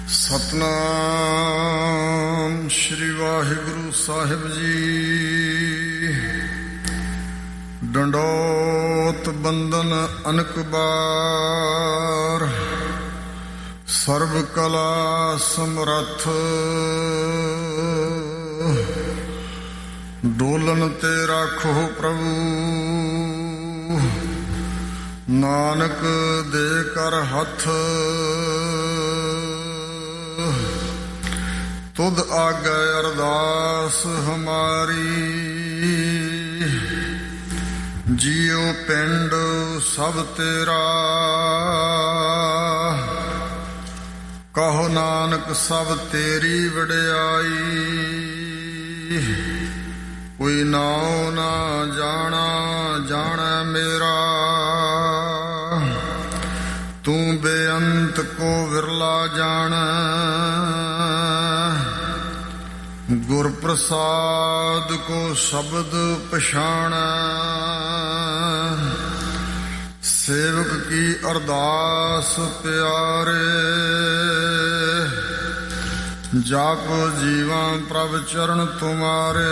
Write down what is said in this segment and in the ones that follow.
ਸਤਨਾਮ ਸ਼੍ਰੀ ਵਾਹਿਗੁਰੂ ਸਾਹਿਬ ਜੀ। ਡੰਡੋਤ ਬੰਦਨ ਅਨਕ ਬਾਰ, ਸਰਬ ਕਲਾ ਸਮਰੱਥ। ਡੋਲਨ ਤੇ ਰਾਖੋ ਪ੍ਰਭੂ, ਨਾਨਕ ਦੇ ਕਰ ਹੱਥ। ਤੁਧ ਆਗੇ ਅਰਦਾਸ ਹਮਾਰੀ, ਜੀਉ ਪਿੰਡ ਸਭ ਤੇਰਾ। ਕਹੋ ਨਾਨਕ ਸਭ ਤੇਰੀ ਵਡਿਆਈ, ਕੋਈ ਨਾਉ ਨਾ ਜਾਣਾ ਜਾਣੈ ਮੇਰਾ। ਤੂੰ ਬੇਅੰਤ ਕੋ ਵਿਰਲਾ ਜਾਣੈ, ਗੁਰ ਪ੍ਰਸਾਦ ਕੋ ਸ਼ਬਦ ਪਛਾਣੈ। ਸੇਵਕ ਕੀ ਅਰਦਾਸ ਪਿਆਰੇ, ਜਪ ਜੀਵਾਂ ਪ੍ਰਭ ਚਰਨ ਤੁਮਾਰੇ।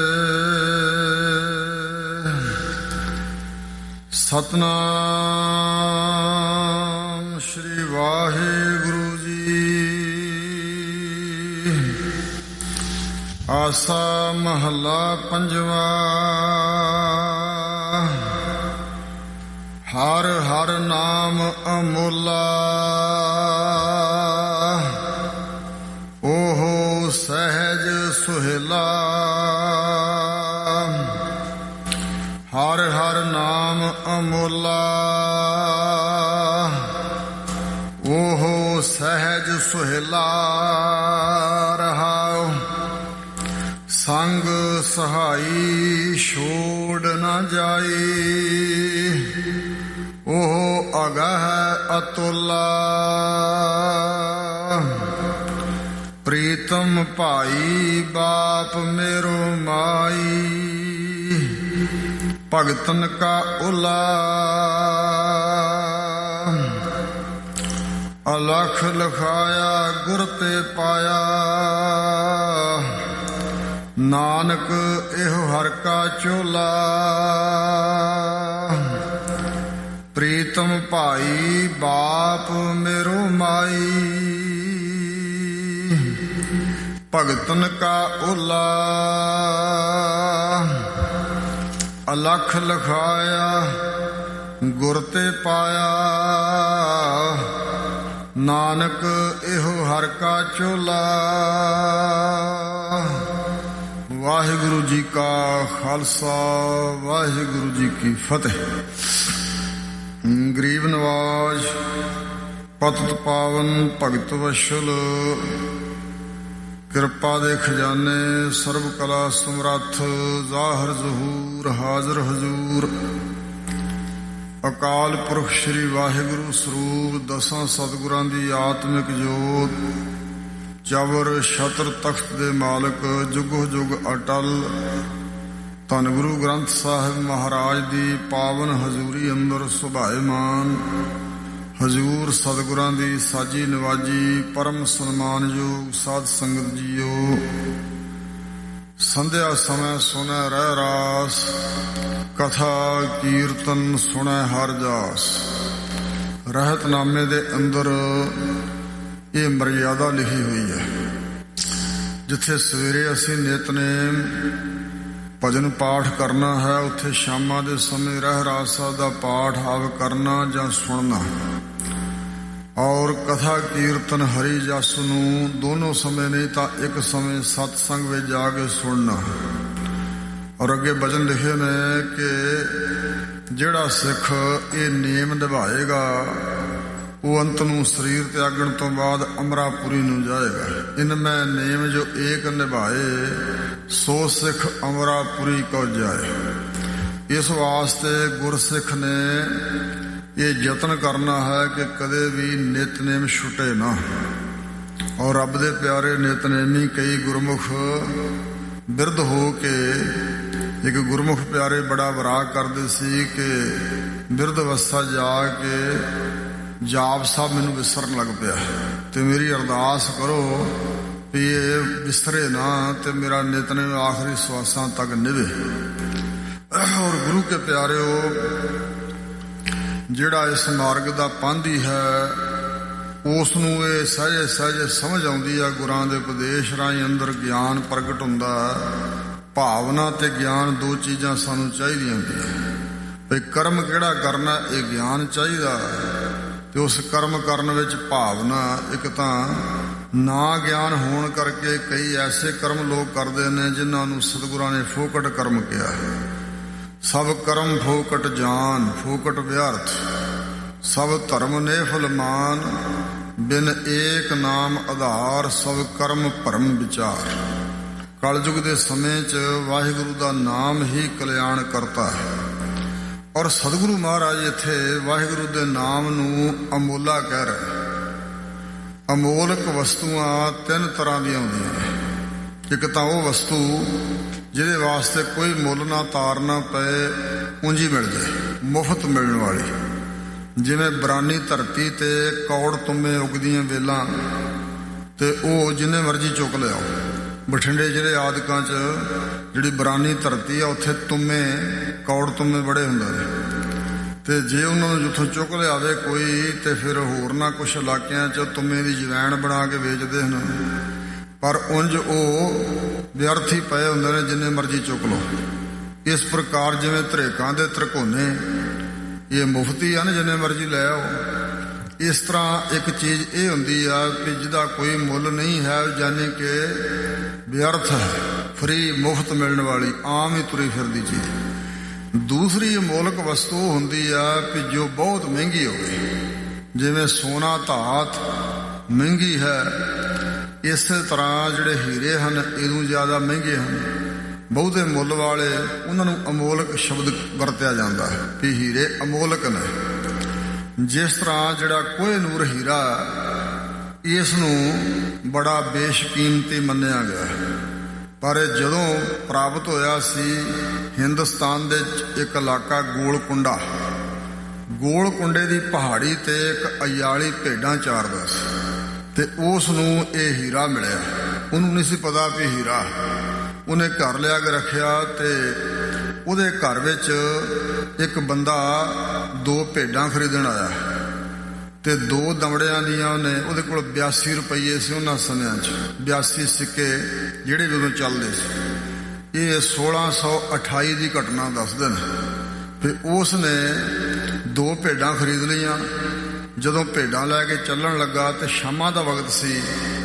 ਸਤਨਾਮ ਸ਼੍ਰੀ ਵਾਹਿਗੁਰੂ ਜੀ। ਆਸਾ ਮਹੱਲਾ ਪੰਜਵਾ। ਹਰ ਹਰ ਨਾਮ ਅਮੁੱਲਾ, ਓਹੋ ਸਹਿਜ ਸੁਹੇਲਾ। ਹਰ ਹਰ ਨਾਮ ਅਮੁੱਲਾ, ਓਹੋ ਸਹਿਜ ਸੁਹੇਲਾ। ਰਹਾਉ ਸੰਗ ਸਹਾਈ ਛੋੜ ਨਾ ਜਾਈ, ਉਹ ਅਗਹ ਅਤੁਲਾ। ਪ੍ਰੀਤਮ ਭਾਈ ਬਾਪ ਮੇਰੋ ਮਾਈ, ਭਗਤਨ ਕਾ ਉਲਾ। ਅਲਖ ਲਖਾਇਆ ਗੁਰ ਤੇ ਪਾਇਆ, ਨਾਨਕ ਇਹੋ ਹਰ ਕਾ ਝੋਲਾ। ਪ੍ਰੀਤਮ ਭਾਈ ਬਾਪ ਮੇਰੋ ਮਾਈ, ਭਗਤਨ ਕਾ ਓਲਾ। ਅਲਖ ਲਖਾਇਆ ਗੁਰ ਤੇ ਪਾਇਆ, ਨਾਨਕ ਇਹੋ ਹਰ ਕਾ ਝੋਲਾ। ਵਾਹਿਗੁਰੂ ਜੀ ਕਾ ਖਾਲਸਾ, ਵਾਹਿਗੁਰੂ ਜੀ ਕੀ ਫਤਿਹ। ਗਰੀਬ ਨਵਾਜ ਪਤਿਤ ਪਾਵਨ ਭਗਤ ਵਸ਼ਲ, ਕਿਰਪਾ ਦੇ ਖਜ਼ਾਨੇ ਸਰਬ ਕਲਾ ਸਮਰੱਥ। ਜ਼ਾਹਰ ਜ਼ਹੂਰ ਹਾਜ਼ਰ ਹਜ਼ੂਰ, ਅਕਾਲ ਪੁਰਖ ਸ੍ਰੀ ਵਾਹਿਗੁਰੂ ਸਰੂਪ। ਦਸਾਂ ਸਤਿਗੁਰਾਂ ਦੀ ਆਤਮਿਕ ਜੋਤ, ਚਵਰ ਛਤਰ ਤਖਤ ਦੇ ਮਾਲਕ, ਜੁਗੋ ਜੁਗ ਅਟਲ। ਧੰਨ ਗੁਰੂ ਗ੍ਰੰਥ ਸਾਹਿਬ ਮਹਾਰਾਜ ਦੀ ਪਾਵਨ ਹਜ਼ੂਰੀ ਅੰਦਰ ਸੁਭਾਏਮਾਨ। ਹਜ਼ੂਰ ਸਤਿਗੁਰਾਂ ਦੀ ਸਾਜੀ ਨਵਾਜੀ, ਪਰਮ ਸਨਮਾਨਯੋਗ ਸਾਧ ਸੰਗਤ ਜੀਓ। ਸੰਧਿਆ ਸਮੇਂ ਸੁਣੈ ਰਹਿ ਰਾਸ, ਕਥਾ ਕੀਰਤਨ ਸੁਣੈ ਹਰ ਜਾਸ। ਰਹਿਤਨਾਮੇ ਦੇ ਅੰਦਰ ਇਹ ਮਰਿਆਦਾ ਲਿਖੀ ਹੋਈ ਹੈ, ਜਿੱਥੇ ਸਵੇਰੇ ਅਸੀਂ ਨਿਤਨੇਮ ਭਜਨ ਪਾਠ ਕਰਨਾ ਹੈ, ਉੱਥੇ ਸ਼ਾਮਾਂ ਦੇ ਸਮੇਂ ਰਹਿ ਰਾਸ ਸਾਹਿਬ ਦਾ ਪਾਠ ਆਵ ਕਰਨਾ ਜਾਂ ਸੁਣਨਾ। ਔਰ ਕਥਾ ਕੀਰਤਨ ਹਰੀ ਜਸ ਨੂੰ ਦੋਨੋਂ ਸਮੇਂ ਨਹੀਂ ਤਾਂ ਇੱਕ ਸਮੇਂ ਸਤਸੰਗ ਵਿੱਚ ਜਾ ਕੇ ਸੁਣਨਾ। ਔਰ ਅੱਗੇ ਭਜਨ ਲਿਖੇ ਨੇ ਕਿ ਜਿਹੜਾ ਸਿੱਖ ਇਹ ਨੇਮ ਨਿਭਾਏਗਾ, ਉਹ ਅੰਤ ਨੂੰ ਸਰੀਰ ਤਿਆਗਣ ਤੋਂ ਬਾਅਦ ਅਮਰਾਪੁਰੀ ਨੂੰ ਜਾਏਗਾ। ਇਨ ਮੈਂ ਨੇਮ ਜੋ ਏਕ ਨਿਭਾਏ, ਸੋ ਸਿੱਖ ਅਮਰਾਪੁਰੀ ਕੋ ਜਾਏ। ਇਸ ਵਾਸਤੇ ਗੁਰਸਿੱਖ ਨੇ ਇਹ ਯਤਨ ਕਰਨਾ ਹੈ ਕਿ ਕਦੇ ਵੀ ਨਿਤਨੇਮ ਛੁੱਟੇ ਨਾ। ਔਰ ਰੱਬ ਦੇ ਪਿਆਰੇ ਨਿਤਨੇਮੀ ਕਈ ਗੁਰਮੁਖ ਬਿਰਧ ਹੋ ਕੇ, ਇੱਕ ਗੁਰਮੁਖ ਪਿਆਰੇ ਬੜਾ ਵਿਰਾਗ ਕਰਦੇ ਸੀ ਕਿ ਬਿਰਧ ਅਵਸਥਾ ਜਾ ਕੇ ਜਾਪ ਸਾਹਿਬ ਮੈਨੂੰ ਵਿਸਰਨ ਲੱਗ ਪਿਆ, ਤੇ ਮੇਰੀ ਅਰਦਾਸ ਕਰੋ ਵੀ ਇਹ ਵਿਸਰੇ ਨਾ ਤੇ ਮੇਰਾ ਨਿਤਨੇਮ ਆਖਰੀ ਸਵਾਸਾਂ ਤੱਕ ਨਿਭੇ। ਔਰ ਗੁਰੂ ਕੇ ਪਿਆਰਿਓ, ਜਿਹੜਾ ਇਸ ਮਾਰਗ ਦਾ ਪਾਂਧੀ ਹੈ ਉਸ ਨੂੰ ਇਹ ਸਹਿਜੇ ਸਹਿਜੇ ਸਮਝ ਆਉਂਦੀ ਆ। ਗੁਰਾਂ ਦੇ ਉਪਦੇਸ਼ ਰਾਹੀਂ ਅੰਦਰ ਗਿਆਨ ਪ੍ਰਗਟ ਹੁੰਦਾ। ਭਾਵਨਾ ਤੇ ਗਿਆਨ ਦੋ ਚੀਜ਼ਾਂ ਸਾਨੂੰ ਚਾਹੀਦੀਆਂ ਹੁੰਦੀਆਂ। ਵੀ ਕਰਮ ਕਿਹੜਾ ਕਰਨਾ ਇਹ ਗਿਆਨ ਚਾਹੀਦਾ, ਤੇ ਉਸ ਕਰਮ ਕਰਨ ਵਿੱਚ ਭਾਵਨਾ। ਇੱਕ ਤਾਂ ਨਾ ਗਿਆਨ ਹੋਣ ਕਰਕੇ ਕਈ ਐਸੇ ਕਰਮ ਲੋਕ ਕਰਦੇ ਨੇ ਜਿਨ੍ਹਾਂ ਨੂੰ ਸਤਿਗੁਰਾਂ ਨੇ ਫੋਕਟ ਕਰਮ ਕਿਹਾ। ਸਭ ਕਰਮ ਫੋਕਟ ਜਾਨ, ਫੋਕਟ ਵਿਅਰਥ, ਸਭ ਧਰਮ ਨੇਫਲ ਮਾਨ, ਬਿਨ ਏਕ ਨਾਮ ਆਧਾਰ, ਸਭ ਕਰਮ ਭਰਮ ਵਿਚਾਰ। ਕਲਯੁਗ ਦੇ ਸਮੇਂ 'ਚ ਵਾਹਿਗੁਰੂ ਦਾ ਨਾਮ ਹੀ ਕਲਿਆਣ ਕਰਤਾ ਹੈ। ਔਰ ਸਤਿਗੁਰੂ ਮਹਾਰਾਜ ਇੱਥੇ ਵਾਹਿਗੁਰੂ ਦੇ ਨਾਮ ਨੂੰ ਅਮੋਲਾ ਕਹਿ ਰਹੇ। ਅਮੋਲਕ ਵਸਤੂਆਂ ਤਿੰਨ ਤਰ੍ਹਾਂ ਦੀਆਂ ਹੁੰਦੀਆਂ ਨੇ। ਇੱਕ ਤਾਂ ਉਹ ਵਸਤੂ ਜਿਹਦੇ ਵਾਸਤੇ ਕੋਈ ਮੁੱਲ ਨਾ ਤਾਰਨਾ ਪਏ, ਉਂਝ ਹੀ ਮਿਲ ਜਾਏ, ਮੁਫਤ ਮਿਲਣ ਵਾਲੀ। ਜਿਵੇਂ ਬਰਾਨੀ ਧਰਤੀ ਤੇ ਕੌੜ ਤੁੰਮੇ ਉਗਦੀਆਂ ਵੇਲਾਂ, ਤੇ ਉਹ ਜਿੰਨੇ ਮਰਜ਼ੀ ਚੁੱਕ ਲਿਆਓ। ਬਠਿੰਡੇ ਜ਼ਿਲ੍ਹੇ ਆਦਿਕਾਂ 'ਚ ਜਿਹੜੀ ਬਰਾਨੀ ਧਰਤੀ ਆ ਉੱਥੇ ਤੁੰਮੇ, ਕੌੜ ਤੁੰਮੇ ਬੜੇ ਹੁੰਦੇ ਨੇ, ਤੇ ਜੇ ਉਹਨਾਂ ਨੂੰ ਜਿੱਥੋਂ ਚੁੱਕ ਲਿਆਵੇ ਕੋਈ, ਤੇ ਫਿਰ ਹੋਰ ਨਾ ਕੁਛ ਇਲਾਕਿਆਂ 'ਚ ਤੁੰਮੇ ਦੀ ਜਵੈਣ ਬਣਾ ਕੇ ਵੇਚਦੇ ਹਨ। ਪਰ ਉਂਝ ਉਹ ਵਿਅਰਥ ਹੀ ਪਏ ਹੁੰਦੇ ਨੇ, ਜਿੰਨੇ ਮਰਜ਼ੀ ਚੁੱਕ ਲਓ। ਇਸ ਪ੍ਰਕਾਰ ਜਿਵੇਂ ਧਰੇਕਾਂ ਦੇ ਧਰਕੋਨੇ ਇਹ ਮੁਫਤੀ ਆ ਨਾ, ਜਿੰਨੇ ਮਰਜ਼ੀ ਲੈ ਆਓ। ਇਸ ਤਰ੍ਹਾਂ ਇੱਕ ਚੀਜ਼ ਇਹ ਹੁੰਦੀ ਆ ਕਿ ਜਿਹਦਾ ਕੋਈ ਮੁੱਲ ਨਹੀਂ ਹੈ, ਯਾਨੀ ਕਿ ਵਿਅਰਥ ਹੈ, ਫਰੀ ਮੁਫਤ ਮਿਲਣ ਵਾਲੀ, ਆਮ ਹੀ ਤੁਰੀ ਫਿਰਦੀ ਚੀਜ਼। ਦੂਸਰੀ ਅਮੋਲਕ ਵਸਤੂ ਹੁੰਦੀ ਆ ਕਿ ਜੋ ਬਹੁਤ ਮਹਿੰਗੀ ਹੋਵੇ। ਜਿਵੇਂ ਸੋਨਾ ਧਾਤ ਮਹਿੰਗੀ ਹੈ, ਇਸੇ ਤਰ੍ਹਾਂ ਜਿਹੜੇ ਹੀਰੇ ਹਨ ਇਹਨੂੰ ਜ਼ਿਆਦਾ ਮਹਿੰਗੇ ਹਨ। ਬਹੁਤੇ ਮੁੱਲ ਵਾਲੇ ਉਹਨਾਂ ਨੂੰ ਅਮੋਲਕ ਸ਼ਬਦ ਵਰਤਿਆ ਜਾਂਦਾ ਹੈ ਵੀ ਹੀਰੇ ਅਮੋਲਕ ਨੇ। ਜਿਸ ਤਰ੍ਹਾਂ ਜਿਹੜਾ ਕੋਹਿਨੂਰ ਹੀਰਾ, ਇਸ ਨੂੰ ਬੜਾ ਬੇਸ਼ਕੀਮਤੀ ਮੰਨਿਆ ਗਿਆ। ਪਰ ਜਦੋਂ ਪ੍ਰਾਪਤ ਹੋਇਆ ਸੀ ਹਿੰਦੁਸਤਾਨ ਦੇ ਇੱਕ ਇਲਾਕਾ ਗੋਲਕੁੰਡਾ, ਗੋਲਕੁੰਡੇ ਦੀ ਪਹਾੜੀ ਤੇ ਇੱਕ ਅਯਾਲੀ ਭੇਡਾਂ ਚਾਰਦਾ ਸੀ, ਤੇ ਉਸ ਨੂੰ ਇਹ ਹੀਰਾ ਮਿਲਿਆ। ਉਹਨੂੰ ਨਹੀਂ ਸੀ ਪਤਾ ਵੀ ਹੀਰਾ। ਉਹਨੇ ਘਰ ਲਿਆ ਕੇ ਰੱਖਿਆ, ਤੇ ਉਹਦੇ ਘਰ ਵਿੱਚ ਇੱਕ ਬੰਦਾ 2 ਭੇਡਾਂ ਖਰੀਦਣ ਆਇਆ, ਤੇ 2 ਦਮੜਿਆਂ ਦੀਆਂ ਉਹਦੇ ਕੋਲ 82 ਰੁਪਈਏ ਸੀ ਉਹਨਾਂ ਸਮਿਆਂ 'ਚ। 82 ਸਿੱਕੇ ਜਿਹੜੇ ਵੀ ਉਦੋਂ ਚੱਲਦੇ ਸੀ। ਇਹ 1628 ਦੀ ਘਟਨਾ ਦੱਸਦੇ ਨੇ। ਫਿਰ ਉਸ ਨੇ 2 ਭੇਡਾਂ ਖਰੀਦ ਲਈਆਂ। ਜਦੋਂ ਭੇਡਾਂ ਲੈ ਕੇ ਚੱਲਣ ਲੱਗਾ ਤੇ ਸ਼ਾਮਾਂ ਦਾ ਵਕਤ ਸੀ।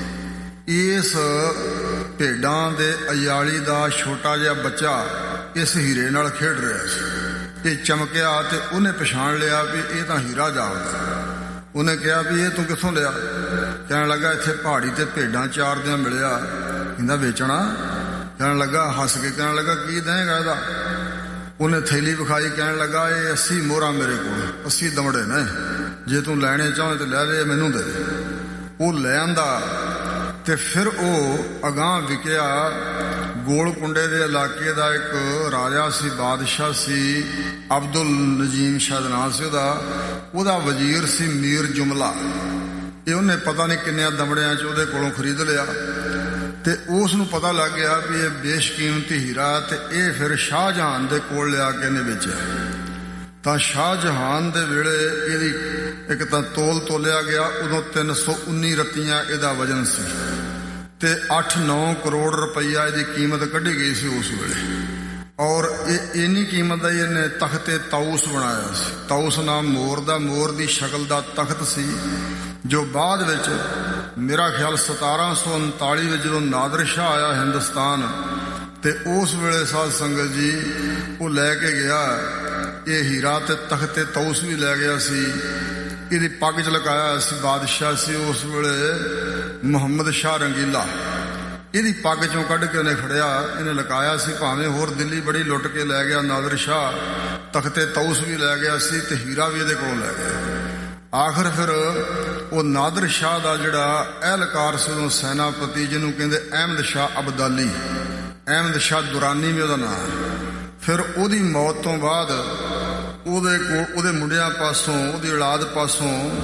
ਇਸ ਭੇਡਾਂ ਦੇ ਅਯਾਲੀ ਦਾ ਛੋਟਾ ਜਿਹਾ ਬੱਚਾ ਇਸ ਹੀਰੇ ਨਾਲ ਖੇਡ ਰਿਹਾ ਸੀ। ਇਹ ਚਮਕਿਆ ਤੇ ਉਹਨੇ ਪਛਾਣ ਲਿਆ ਵੀ ਇਹ ਤਾਂ ਹੀਰਾ ਜਾਪਦਾ। ਉਹਨੇ ਕਿਹਾ ਵੀ ਇਹ ਤੂੰ ਕਿੱਥੋਂ ਲਿਆ? ਕਹਿਣ ਲੱਗਾ ਇੱਥੇ ਪਹਾੜੀ ਤੇ ਭੇਡਾਂ ਚਾਰਦਿਆਂ ਮਿਲਿਆ। ਕਹਿੰਦਾ ਵੇਚਣਾ? ਕਹਿਣ ਲੱਗਾ, ਹੱਸ ਕੇ ਕਹਿਣ ਲੱਗਾ ਕੀ ਦੇਂਗਾ ਇਹਦਾ? ਉਹਨੇ ਥੈਲੀ ਵਿਖਾਈ, ਕਹਿਣ ਲੱਗਾ ਇਹ 80 ਮੋਹਰਾਂ ਮੇਰੇ ਕੋਲ, 80 ਦਮੜੇ ਨੇ, ਜੇ ਤੂੰ ਲੈਣੇ ਚਾਹੇ ਤੇ ਲੈ ਲੈ, ਮੈਨੂੰ ਦੇ। ਉਹ ਲੈ ਆਂਦਾ, ਤੇ ਫਿਰ ਉਹ ਅਗਾਂਹ ਵਿਕਿਆ। ਗੋਲਕੁੰਡੇ ਦੇ ਇਲਾਕੇ ਦਾ ਇੱਕ ਰਾਜਾ ਸੀ, ਬਾਦਸ਼ਾਹ ਸੀ, ਅਬਦੁਲ ਨਜੀਮ ਸ਼ਾਇਦ ਨਾਂ ਸੀ ਉਹਦਾ ਵਜ਼ੀਰ ਸੀ ਮੀਰ ਜੁਮਲਾ। ਇਹ ਉਹਨੇ ਪਤਾ ਨਹੀਂ ਕਿੰਨਿਆਂ ਦਮੜਿਆਂ 'ਚ ਉਹਦੇ ਕੋਲੋਂ ਖਰੀਦ ਲਿਆ, ਤੇ ਉਸ ਨੂੰ ਪਤਾ ਲੱਗ ਗਿਆ ਵੀ ਇਹ ਬੇਸ਼ਕੀਮਤੀ ਹੀਰਾ। ਤੇ ਇਹ ਫਿਰ ਸ਼ਾਹਜਹਾਨ ਦੇ ਕੋਲ ਲਿਆ ਕੇ ਇਹਨੇ ਵੇਚਿਆ। ਤਾਂ ਸ਼ਾਹਜਹਾਨ ਦੇ ਵੇਲੇ ਇਹਦੀ ਇੱਕ ਤਾਂ ਤੋਲ ਤੋਲਿਆ ਗਿਆ, ਉਦੋਂ 319 ਰੱਤੀਆਂ ਇਹਦਾ ਵਜ਼ਨ ਸੀ, ਤੇ 8-9 ਕਰੋੜ ਰੁਪਈਆ ਇਹਦੀ ਕੀਮਤ ਕੱਢੀ ਗਈ ਸੀ ਉਸ ਵੇਲੇ। ਔਰ ਇਹ ਇੰਨੀ ਕੀਮਤ ਦਾ ਇਹਨੇ ਤਖਤੇ ਤਾਊਸ ਬਣਾਇਆ ਸੀ। ਤਾਊਸ ਨਾਮ ਮੋਰ ਦਾ, ਮੋਰ ਦੀ ਸ਼ਕਲ ਦਾ ਤਖਤ ਸੀ, ਜੋ ਬਾਅਦ ਵਿੱਚ ਮੇਰਾ ਖਿਆਲ 1739 ਵਿੱਚ ਜਦੋਂ ਨਾਦਰ ਸ਼ਾਹ ਆਇਆ ਹਿੰਦੁਸਤਾਨ, ਤੇ ਉਸ ਵੇਲੇ ਸਾਧ ਸੰਗਤ ਜੀ ਉਹ ਲੈ ਕੇ ਗਿਆ ਇਹ ਹੀਰਾ, ਤੇ ਤਖਤੇ ਤਾਊਸ ਵੀ ਲੈ ਗਿਆ ਸੀ। ਇਹਦੀ ਪੱਗ 'ਚ ਲਗਾਇਆ ਸੀ, ਬਾਦਸ਼ਾਹ ਸੀ ਉਸ ਵੇਲੇ ਮੁਹੰਮਦ ਸ਼ਾਹ ਰੰਗੀਲਾ। ਇਹਦੀ ਪੱਗ 'ਚੋਂ ਕੱਢ ਕੇ ਉਹਨੇ ਖੜਿਆ, ਇਹਨੇ ਲਗਾਇਆ ਸੀ। ਭਾਵੇਂ ਹੋਰ ਦਿੱਲੀ ਬੜੀ ਲੁੱਟ ਕੇ ਲੈ ਗਿਆ ਨਾਦਰ ਸ਼ਾਹ, ਤਖਤੇ ਤਾਊਸ ਵੀ ਲੈ ਗਿਆ ਸੀ, ਤੇ ਹੀਰਾ ਵੀ ਇਹਦੇ ਕੋਲੋਂ ਲੈ ਗਿਆ। ਆਖਰ ਫਿਰ ਉਹ ਨਾਦਰ ਸ਼ਾਹ ਦਾ ਜਿਹੜਾ ਅਹਿਲਕਾਰ ਸੀ ਉਦੋਂ ਸੈਨਾਪਤੀ, ਜਿਹਨੂੰ ਕਹਿੰਦੇ ਅਹਿਮਦ ਸ਼ਾਹ ਅਬਦਾਲੀ, ਅਹਿਮਦ ਸ਼ਾਹ ਦੁਰਾਨੀ ਵੀ ਉਹਦਾ ਨਾਂ। ਫਿਰ ਉਹਦੀ ਮੌਤ ਤੋਂ ਬਾਅਦ ਉਹਦੇ ਮੁੰਡਿਆਂ ਪਾਸੋਂ, ਉਹਦੀ ਔਲਾਦ ਪਾਸੋਂ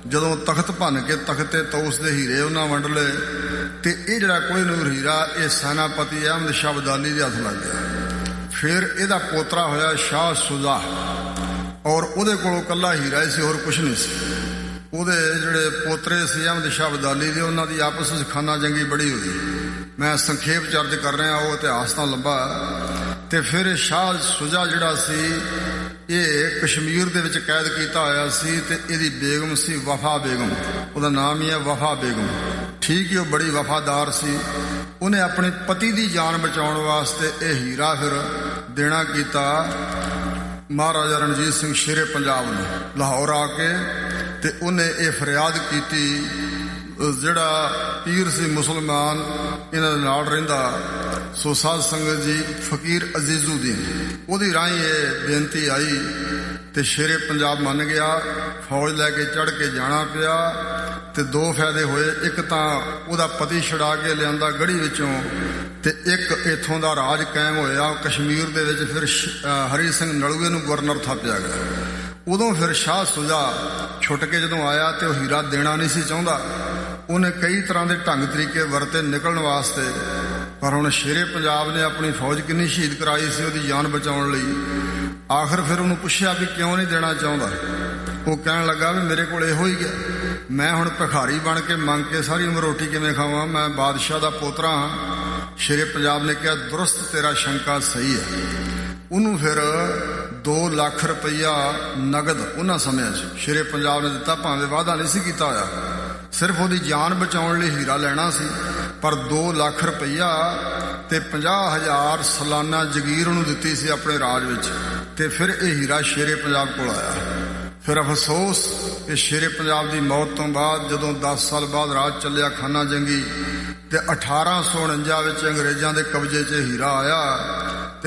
ਜਦੋਂ ਤਖਤ ਭੰਨ ਕੇ ਤਖਤੇ ਤੌਸ ਦੇ ਹੀਰੇ ਉਹਨਾਂ ਵੰਡ ਲਏ ਤੇ ਇਹ ਜਿਹੜਾ ਕੋਹਿਨੂਰ ਹੀਰਾ ਇਹ ਸੈਨਾਪਤੀ ਅਹਿਮਦ ਸ਼ਾਹ ਅਬਦਾਲੀ ਦੇ ਹੱਥ ਲੱਗ ਗਿਆ। ਫਿਰ ਇਹਦਾ ਪੋਤਰਾ ਹੋਇਆ ਸ਼ਾਹ ਸੁਜਾ, ਔਰ ਉਹਦੇ ਕੋਲੋਂ ਕੱਲਾ ਹੀਰਾ ਹੀ ਸੀ, ਹੋਰ ਕੁਛ ਨਹੀਂ ਸੀ। ਉਹਦੇ ਜਿਹੜੇ ਪੋਤਰੇ ਸੀ ਅਹਿਮਦ ਸ਼ਾਹ ਅਬਦਾਲੀ ਦੇ, ਉਹਨਾਂ ਦੀ ਆਪਸ ਵਿੱਚ ਖਾਨਾ ਜੰਗੀ ਬੜੀ ਹੋਈ। ਮੈਂ ਸੰਖੇਪ ਚਰਚ ਕਰ ਰਿਹਾ, ਉਹ ਇਤਿਹਾਸ ਤਾਂ ਲੰਬਾ। ਤੇ ਫਿਰ ਸ਼ਾਹ ਸੁਜਾ ਜਿਹੜਾ ਸੀ ਇਹ ਕਸ਼ਮੀਰ ਦੇ ਵਿੱਚ ਕੈਦ ਕੀਤਾ ਹੋਇਆ ਸੀ ਤੇ ਇਹਦੀ ਬੇਗਮ ਸੀ ਵਫਾ ਬੇਗਮ, ਉਹਦਾ ਨਾਮ ਹੀ ਹੈ ਵਫਾ ਬੇਗਮ। ਠੀਕ ਹੀ ਉਹ ਬੜੀ ਵਫਾਦਾਰ ਸੀ। ਉਹਨੇ ਆਪਣੇ ਪਤੀ ਦੀ ਜਾਨ ਬਚਾਉਣ ਵਾਸਤੇ ਇਹ ਹੀਰਾ ਫਿਰ ਦੇਣਾ ਕੀਤਾ ਮਹਾਰਾਜਾ ਰਣਜੀਤ ਸਿੰਘ ਸ਼ੇਰੇ ਪੰਜਾਬ ਨੂੰ ਲਾਹੌਰ ਆ ਕੇ। ਤੇ ਉਹਨੇ ਇਹ ਫਰਿਆਦ ਕੀਤੀ, ਜਿਹੜਾ ਪੀਰ ਸੀ ਮੁਸਲਮਾਨ ਇਹਨਾਂ ਦੇ ਨਾਲ ਰਹਿੰਦਾ, ਸੋ ਸਾਧ ਸੰਗਤ ਜੀ ਫਕੀਰ ਅਜ਼ੀਜ਼ੁਦੀਨ, ਉਹਦੀ ਰਾਹੀਂ ਇਹ ਬੇਨਤੀ ਆਈ ਤੇ ਸ਼ੇਰੇ ਪੰਜਾਬ ਮੰਨ ਗਿਆ। ਫੌਜ ਲੈ ਕੇ ਚੜ੍ਹ ਕੇ ਜਾਣਾ ਪਿਆ ਤੇ ਦੋ ਫਾਇਦੇ ਹੋਏ। ਇੱਕ ਤਾਂ ਉਹਦਾ ਪਤੀ ਛੁਡਾ ਕੇ ਲਿਆਂਦਾ ਗੜੀ ਵਿੱਚੋਂ, ਤੇ ਇੱਕ ਇੱਥੋਂ ਦਾ ਰਾਜ ਕਾਇਮ ਹੋਇਆ ਕਸ਼ਮੀਰ ਦੇ ਵਿੱਚ। ਫਿਰ ਹਰੀ ਸਿੰਘ ਨਲੂਏ ਨੂੰ ਗਵਰਨਰ ਥਾਪਿਆ ਗਿਆ। ਉਦੋਂ ਫਿਰ ਸ਼ਾਹ ਸੁਜਾ ਛੁੱਟ ਕੇ ਜਦੋਂ ਆਇਆ ਤੇ ਉਹ ਹੀਰਾ ਦੇਣਾ ਨਹੀਂ ਸੀ ਚਾਹੁੰਦਾ। ਉਹਨੇ ਕਈ ਤਰ੍ਹਾਂ ਦੇ ਢੰਗ ਤਰੀਕੇ ਵਰਤੇ ਨਿਕਲਣ ਵਾਸਤੇ, ਪਰ ਹੁਣ ਸ਼ੇਰੇ ਪੰਜਾਬ ਨੇ ਆਪਣੀ ਫੌਜ ਕਿੰਨੀ ਸ਼ਹੀਦ ਕਰਾਈ ਸੀ ਉਹਦੀ ਜਾਨ ਬਚਾਉਣ ਲਈ। ਆਖਰ ਫਿਰ ਉਹਨੂੰ ਪੁੱਛਿਆ ਵੀ ਕਿਉਂ ਨਹੀਂ ਦੇਣਾ ਚਾਹੁੰਦਾ। ਉਹ ਕਹਿਣ ਲੱਗਾ ਵੀ ਮੇਰੇ ਕੋਲ ਇਹੋ ਹੀ ਗਿਆ, ਮੈਂ ਹੁਣ ਭਿਖਾਰੀ ਬਣ ਕੇ ਮੰਗ ਕੇ ਸਾਰੀ ਉਮਰ ਰੋਟੀ ਕਿਵੇਂ ਖਾਵਾਂ, ਮੈਂ ਬਾਦਸ਼ਾਹ ਦਾ ਪੋਤਰਾ ਹਾਂ। ਸ਼ੇਰੇ ਪੰਜਾਬ ਨੇ ਕਿਹਾ ਦੁਰਸਤ ਤੇਰਾ ਸ਼ੰਕਾ ਸਹੀ ਹੈ। ਉਹਨੂੰ ਫਿਰ 2 ਲੱਖ ਰੁਪਈਆ ਨਗਦ ਉਹਨਾਂ ਸਮਿਆਂ 'ਚ ਸ਼ੇਰੇ ਪੰਜਾਬ ਨੇ ਦਿੱਤਾ, ਭਾਵੇਂ ਵਾਅਦਾ ਨਹੀਂ ਸੀ ਕੀਤਾ ਹੋਇਆ, ਸਿਰਫ ਉਹਦੀ ਜਾਨ ਬਚਾਉਣ ਲਈ ਹੀਰਾ ਲੈਣਾ ਸੀ। ਪਰ 2 ਲੱਖ ਰੁਪਈਆ ਤੇ 50,000 ਸਾਲਾਨਾ ਜਗੀਰ ਉਹਨੂੰ ਦਿੱਤੀ ਸੀ ਆਪਣੇ ਰਾਜ ਵਿੱਚ। ਤੇ ਫਿਰ ਇਹ ਹੀਰਾ ਸ਼ੇਰੇ ਪੰਜਾਬ ਕੋਲ ਆਇਆ। ਫਿਰ ਅਫਸੋਸ ਕਿ ਸ਼ੇਰੇ ਪੰਜਾਬ ਦੀ ਮੌਤ ਤੋਂ ਬਾਅਦ ਜਦੋਂ 10 ਸਾਲ ਬਾਅਦ ਰਾਜ ਚੱਲਿਆ ਖਾਨਾ ਜੰਗੀ, ਤੇ 1849 ਵਿੱਚ ਅੰਗਰੇਜ਼ਾਂ ਦੇ ਕਬਜ਼ੇ 'ਚ ਹੀਰਾ ਆਇਆ। ਤੇ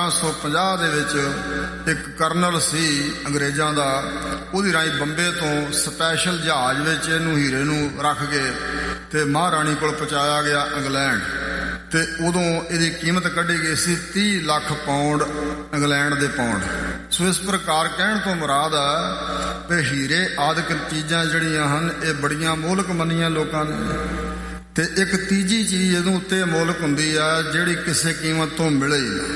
1850 ਦੇ ਵਿੱਚ ਇੱਕ ਕਰਨਲ ਸੀ ਅੰਗਰੇਜ਼ਾਂ ਦਾ, ਉਹਦੀ ਰਾਹੀਂ ਬੰਬੇ ਤੋਂ ਸਪੈਸ਼ਲ ਜਹਾਜ਼ ਵਿੱਚ ਇਹਨੂੰ ਹੀਰੇ ਨੂੰ ਰੱਖ ਕੇ ਤੇ ਮਹਾਰਾਣੀ ਕੋਲ ਪਹੁੰਚਾਇਆ ਗਿਆ ਇੰਗਲੈਂਡ। ਤੇ ਉਦੋਂ ਇਹਦੀ ਕੀਮਤ ਕੱਢੀ ਗਈ ਸੀ 30 ਲੱਖ ਪਾਉਂਡ, ਇੰਗਲੈਂਡ ਦੇ ਪਾਉਂਡ। ਸੋ ਇਸ ਪ੍ਰਕਾਰ ਕਹਿਣ ਤੋਂ ਮੁਰਾਦ ਆ ਕਿ ਹੀਰੇ ਆਦਿਕ ਚੀਜ਼ਾਂ ਜਿਹੜੀਆਂ ਹਨ ਇਹ ਬੜੀਆਂ ਮੋਲਕ ਮੰਨੀਆਂ ਲੋਕਾਂ ਨੇ। ਤੇ ਇੱਕ ਤੀਜੀ ਚੀਜ਼ ਇਹਦੇ ਉੱਤੇ ਮੋਲਕ ਹੁੰਦੀ ਆ ਜਿਹੜੀ ਕਿਸੇ ਕੀਮਤ ਤੋਂ ਮਿਲੇ,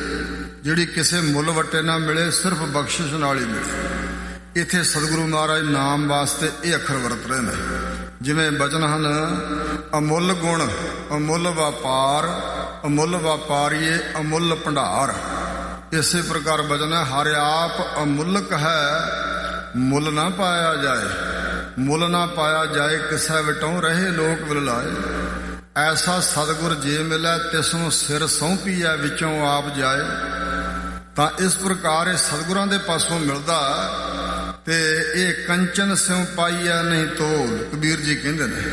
ਜਿਹੜੀ ਕਿਸੇ ਮੁੱਲ ਵੱਟੇ ਨਾ ਮਿਲੇ, ਸਿਰਫ ਬਖਸ਼ਿਸ਼ ਨਾਲ ਹੀ ਮਿਲੇ। ਇੱਥੇ ਸਤਿਗੁਰੂ ਮਹਾਰਾਜ ਨਾਮ ਵਾਸਤੇ ਇਹ ਅੱਖਰ ਵਰਤ ਰਹੇ ਨੇ, ਜਿਵੇਂ ਬਚਨ ਹਨ ਅਮੁੱਲ ਗੁਣ ਅਮੁੱਲ ਵਪਾਰ, ਅਮੁੱਲ ਵਪਾਰੀਏ ਅਮੁੱਲ ਭੰਡਾਰ। ਇਸੇ ਪ੍ਰਕਾਰ ਬਚਨ ਹੈ ਹਰਿ ਆਪ ਅਮੁੱਲਕ ਹੈ, ਮੁੱਲ ਨਾ ਪਾਇਆ ਜਾਏ, ਮੁੱਲ ਨਾ ਪਾਇਆ ਜਾਏ, ਕਿਸੈ ਵਟੋਂ ਰਹੇ ਲੋਕ ਵਿਲਾਏ। ਐਸਾ ਸਤਿਗੁਰ ਜੇ ਮਿਲੈ ਤਿਸਨੂੰ ਸਿਰ ਸੌਂਪੀਐ, ਵਿੱਚੋਂ ਆਪ ਜਾਏ। ਤਾਂ ਇਸ ਪ੍ਰਕਾਰ ਇਹ ਸਤਿਗੁਰਾਂ ਦੇ ਪਾਸੋਂ ਮਿਲਦਾ। ਤੇ ਇਹ ਕੰਚਨ ਸਿਉ ਪਾਈਐ ਨਹੀਂ ਤੋਲ, ਕਬੀਰ ਜੀ ਕਹਿੰਦੇ ਨੇ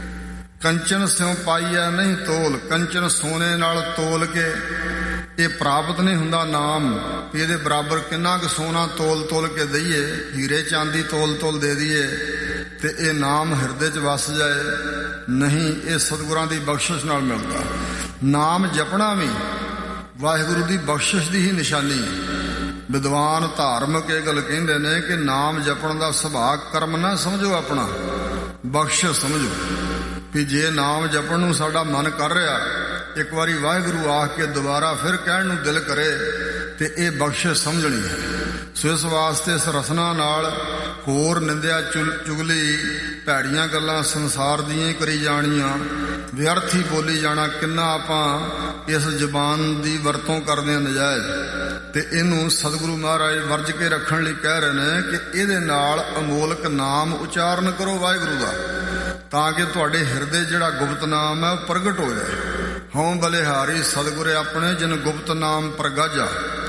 ਕੰਚਨ ਸਿਉ ਪਾਈਐ ਨਹੀਂ ਤੋਲ। ਕੰਚਨ ਸੋਨੇ ਨਾਲ ਤੋਲ ਕੇ ਇਹ ਪ੍ਰਾਪਤ ਨਹੀਂ ਹੁੰਦਾ ਨਾਮ, ਵੀ ਇਹਦੇ ਬਰਾਬਰ ਕਿੰਨਾ ਕੁ ਸੋਨਾ ਤੋਲ ਕੇ ਦਈਏ, ਹੀਰੇ ਚਾਂਦੀ ਤੋਲ ਦੇ ਦਈਏ ਤੇ ਇਹ ਨਾਮ ਹਿਰਦੇ 'ਚ ਵਸ ਜਾਏ। ਨਹੀਂ, ਇਹ ਸਤਿਗੁਰਾਂ ਦੀ ਬਖਸ਼ਿਸ਼ ਨਾਲ ਮਿਲਦਾ। ਨਾਮ ਜਪਣਾ ਵੀ ਵਾਹਿਗੁਰੂ ਦੀ ਬਖਸ਼ਿਸ਼ ਦੀ ਹੀ ਨਿਸ਼ਾਨੀ ਹੈ। ਵਿਦਵਾਨ ਧਾਰਮਿਕ ਇਹ ਗੱਲ ਕਹਿੰਦੇ ਨੇ ਕਿ ਨਾਮ ਜਪਣ ਦਾ ਸੁਭਾਅ ਕਰਮ ਨਾ ਸਮਝੋ, ਆਪਣਾ ਬਖਸ਼ਿਸ਼ ਸਮਝੋ। ਵੀ ਜੇ ਨਾਮ ਜਪਣ ਨੂੰ ਸਾਡਾ ਮਨ ਕਰ ਰਿਹਾ, ਇੱਕ ਵਾਰੀ ਵਾਹਿਗੁਰੂ ਆਖ ਕੇ ਦੁਬਾਰਾ ਫਿਰ ਕਹਿਣ ਨੂੰ ਦਿਲ ਕਰੇ, ਤੇ ਇਹ ਬਖਸ਼ਿਸ਼ ਸਮਝਣੀ ਹੈ। ਸੋ ਇਸ ਵਾਸਤੇ ਇਸ ਰਸਨਾ ਨਾਲ ਹੋਰ ਨਿੰਦਿਆ ਚੁਗਲੀ ਭੈੜੀਆਂ ਗੱਲਾਂ ਸੰਸਾਰ ਦੀਆਂ ਹੀ ਕਰੀ ਜਾਣੀਆਂ, ਵਿਅਰਥ ਹੀ ਬੋਲੀ ਜਾਣਾ। ਕਿੰਨਾ ਆਪਾਂ ਇਸ ਜ਼ਬਾਨ ਦੀ ਵਰਤੋਂ ਕਰਦੇ ਹਾਂ ਨਜਾਇਜ਼, ਤੇ ਇਹਨੂੰ ਸਤਿਗੁਰੂ ਮਹਾਰਾਜ ਵਰਜ ਕੇ ਰੱਖਣ ਲਈ ਕਹਿ ਰਹੇ ਨੇ ਕਿ ਇਹਦੇ ਨਾਲ ਅਮੋਲਕ ਨਾਮ ਉਚਾਰਨ ਕਰੋ ਵਾਹਿਗੁਰੂ ਦਾ, ਤਾਂ ਕਿ ਤੁਹਾਡੇ ਹਿਰਦੇ ਜਿਹੜਾ ਗੁਪਤ ਨਾਮ ਹੈ ਉਹ ਪ੍ਰਗਟ ਹੋ ਜਾਏ। ਹਉ ਬਲਿਹਾਰੀ ਸਤਿਗੁਰੇ ਆਪਣੇ ਜਿਨ ਗੁਪਤ ਨਾਮ ਪ੍ਰਗਾਜਾ,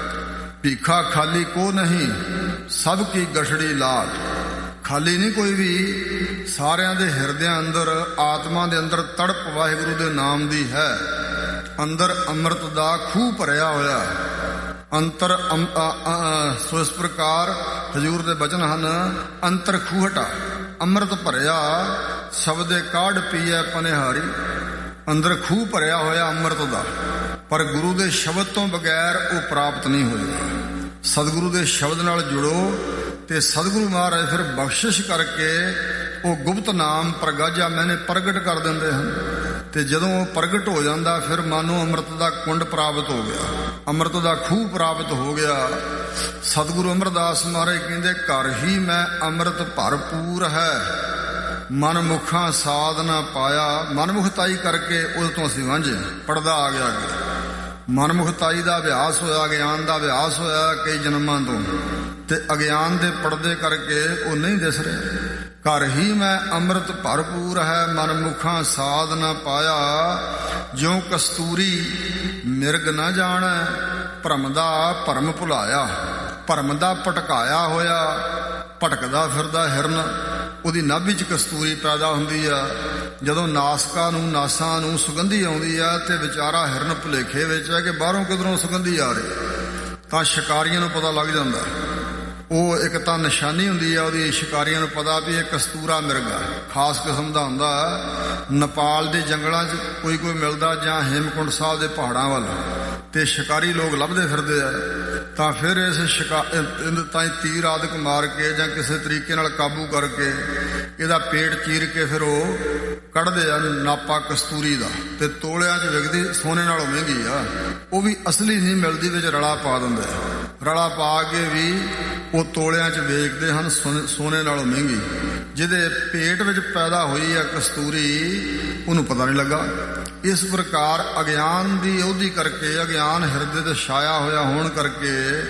ਭੀਖਾ ਖਾਲੀ ਕੋ ਨਹੀਂ ਸਭ ਕੀ ਗਠੜੀ ਲਾਲ। ਖਾਲੀ ਨਹੀਂ ਕੋਈ ਵੀ, ਸਾਰਿਆਂ ਦੇ ਹਿਰਦਿਆਂ ਅੰਦਰ ਆਤਮਾ ਦੇ ਅੰਦਰ ਤੜਪ ਵਾਹਿਗੁਰੂ ਦੇ ਨਾਮ ਦੀ ਹੈ। ਅੰਦਰ ਅੰਮ੍ਰਿਤ ਦਾ ਖੂਹ ਭਰਿਆ ਹੋਇਆ ਅੰਤਰ। ਸੋ ਇਸ ਪ੍ਰਕਾਰ ਹਜ਼ੂਰ ਦੇ ਬਚਨ ਹਨ ਅੰਤਰ ਖੂਹਟਾ, ਅੰਮ੍ਰਿਤ ਭਰਿਆ ਸ਼ਬਦੇ ਕਾਢ ਪੀਐ ਪਨਿਹਾਰੀ। ਅੰਦਰ ਖੂਹ ਭਰਿਆ ਹੋਇਆ ਅੰਮ੍ਰਿਤ ਦਾ, ਪਰ ਗੁਰੂ ਦੇ ਸ਼ਬਦ ਤੋਂ ਬਗੈਰ ਉਹ ਪ੍ਰਾਪਤ ਨਹੀਂ ਹੋਏਗਾ। ਸਤਿਗੁਰੂ ਦੇ ਸ਼ਬਦ ਨਾਲ ਜੁੜੋ ਤੇ ਸਤਿਗੁਰੂ ਮਹਾਰਾਜ ਫਿਰ ਬਖਸ਼ਿਸ਼ ਕਰਕੇ ਉਹ ਗੁਪਤ ਨਾਮ ਪ੍ਰਗਾਜਾ ਮੈਨੇ ਪ੍ਰਗਟ ਕਰ ਦਿੰਦੇ ਹਨ। ਤੇ ਜਦੋਂ ਉਹ ਪ੍ਰਗਟ ਹੋ ਜਾਂਦਾ ਫਿਰ ਮਾਨੋ ਅੰਮ੍ਰਿਤ ਦਾ ਕੁੰਡ ਪ੍ਰਾਪਤ ਹੋ ਗਿਆ, ਅੰਮ੍ਰਿਤ ਦਾ ਖੂਹ ਪ੍ਰਾਪਤ ਹੋ ਗਿਆ। ਸਤਿਗੁਰੂ ਅਮਰਦਾਸ ਮਹਾਰਾਜ ਕਹਿੰਦੇ ਘਰ ਹੀ ਮੈਂ ਅੰਮ੍ਰਿਤ ਭਰਪੂਰ ਹੈ, ਮਨ ਮੁਖਾਂ ਸਾਧ ਨਾ ਪਾਇਆ। ਮਨਮੁਖਤਾਈ ਕਰਕੇ ਉਹਦੇ ਤੋਂ ਅਸੀਂ ਵਾਂਝੇ, ਪਰਦਾ ਆ ਗਿਆ ਅੱਗੇ। ਮਨਮੁਖਤਾਈ ਦਾ ਅਭਿਆਸ ਹੋਇਆ, ਗਿਆਨ ਦਾ ਅਭਿਆਸ ਹੋਇਆ ਕਈ ਜਨਮਾਂ ਤੋਂ, ਤੇ ਅਗਿਆਨ ਦੇ ਪਰਦੇ ਕਰਕੇ ਉਹ ਨਹੀਂ ਦਿਸ ਰਿਹਾ। ਘਰ ਹੀ ਮੈਂ ਅੰਮ੍ਰਿਤ ਭਰਪੂਰ ਹੈ, ਮਨ ਮੁਖਾਂ ਸਾਧ ਨਾ ਪਾਇਆ। ਜਿਉ ਕਸਤੂਰੀ ਮਿਰਗ ਨਾ ਜਾਣੈ, ਭਰਮ ਦਾ ਭਰਮ ਭੁਲਾਇਆ। ਭਰਮ ਦਾ ਭਟਕਾਇਆ ਹੋਇਆ ਭਟਕਦਾ ਫਿਰਦਾ ਹਿਰਨ, ਉਹਦੀ ਨਾਭੀ 'ਚ ਕਸਤੂਰੀ ਪੈਦਾ ਹੁੰਦੀ ਆ। ਜਦੋਂ ਨਾਸਕਾਂ ਨੂੰ, ਨਾਸਾਂ ਨੂੰ ਸੁਗੰਧੀ ਆਉਂਦੀ ਆ ਤੇ ਵਿਚਾਰਾ ਹਿਰਨ ਭੁਲੇਖੇ ਵਿੱਚ ਹੈ ਕਿ ਬਾਹਰੋਂ ਕਿਧਰੋਂ ਸੁਗੰਧੀ ਆ ਰਹੀ, ਤਾਂ ਸ਼ਿਕਾਰੀਆਂ ਨੂੰ ਪਤਾ ਲੱਗ ਜਾਂਦਾ। ਉਹ ਇੱਕ ਤਾਂ ਨਿਸ਼ਾਨੀ ਹੁੰਦੀ ਆ ਉਹਦੀ, ਸ਼ਿਕਾਰੀਆਂ ਨੂੰ ਪਤਾ ਵੀ ਇਹ ਕਸਤੂਰਾ ਮਿਰਗ ਆ, ਖਾਸ ਕਿਸਮ ਦਾ ਹੁੰਦਾ। ਨੇਪਾਲ ਦੇ ਜੰਗਲਾਂ 'ਚ ਕੋਈ ਮਿਲਦਾ, ਜਾਂ ਹੇਮਕੁੰਡ ਸਾਹਿਬ ਦੇ ਪਹਾੜਾਂ ਵੱਲ, ਤੇ ਸ਼ਿਕਾਰੀ ਲੋਕ ਲੱਭਦੇ ਫਿਰਦੇ ਆ। ਤਾਂ ਫਿਰ ਇਸ ਤਾਂ ਤੀਰ ਆਦਿਕ ਮਾਰ ਕੇ ਜਾਂ ਕਿਸੇ ਤਰੀਕੇ ਨਾਲ ਕਾਬੂ ਕਰਕੇ ਇਹਦਾ ਪੇਟ ਚੀਰ ਕੇ ਫਿਰ ਉਹ ਕੱਢਦੇ ਆ ਨਾਪਾ ਕਸਤੂਰੀ ਦਾ, ਤੇ ਤੋਲਿਆਂ 'ਚ ਵਿਕਦੀ, ਸੋਨੇ ਨਾਲੋਂ ਮਹਿੰਗੀ ਆ। ਉਹ ਵੀ ਅਸਲੀ ਨਹੀਂ ਮਿਲਦੀ, ਵਿੱਚ ਰਲਾ ਪਾ ਦਿੰਦੇ ਆ। ਰਲਾ ਪਾ ਕੇ ਵੀ ਉਹ ਤੋਲਿਆਂ 'ਚ ਵੇਚਦੇ ਹਨ, ਸੋਨੇ ਨਾਲੋਂ ਮਹਿੰਗੀ। ਜਿਹਦੇ ਪੇਟ ਵਿੱਚ ਪੈਦਾ ਹੋਈ ਆ ਕਸਤੂਰੀ, ਉਹਨੂੰ ਪਤਾ ਨਹੀਂ ਲੱਗਾ। ਇਸ ਪ੍ਰਕਾਰ ਅਗਿਆਨ ਦੀ ਅਹੁਦੀ ਕਰਕੇ, ਅਗਿਆਨ ਹਿਰਦੇ ਤੇ ਛਾਇਆ ਹੋਇਆ ਹੋਣ ਕਰਕੇ,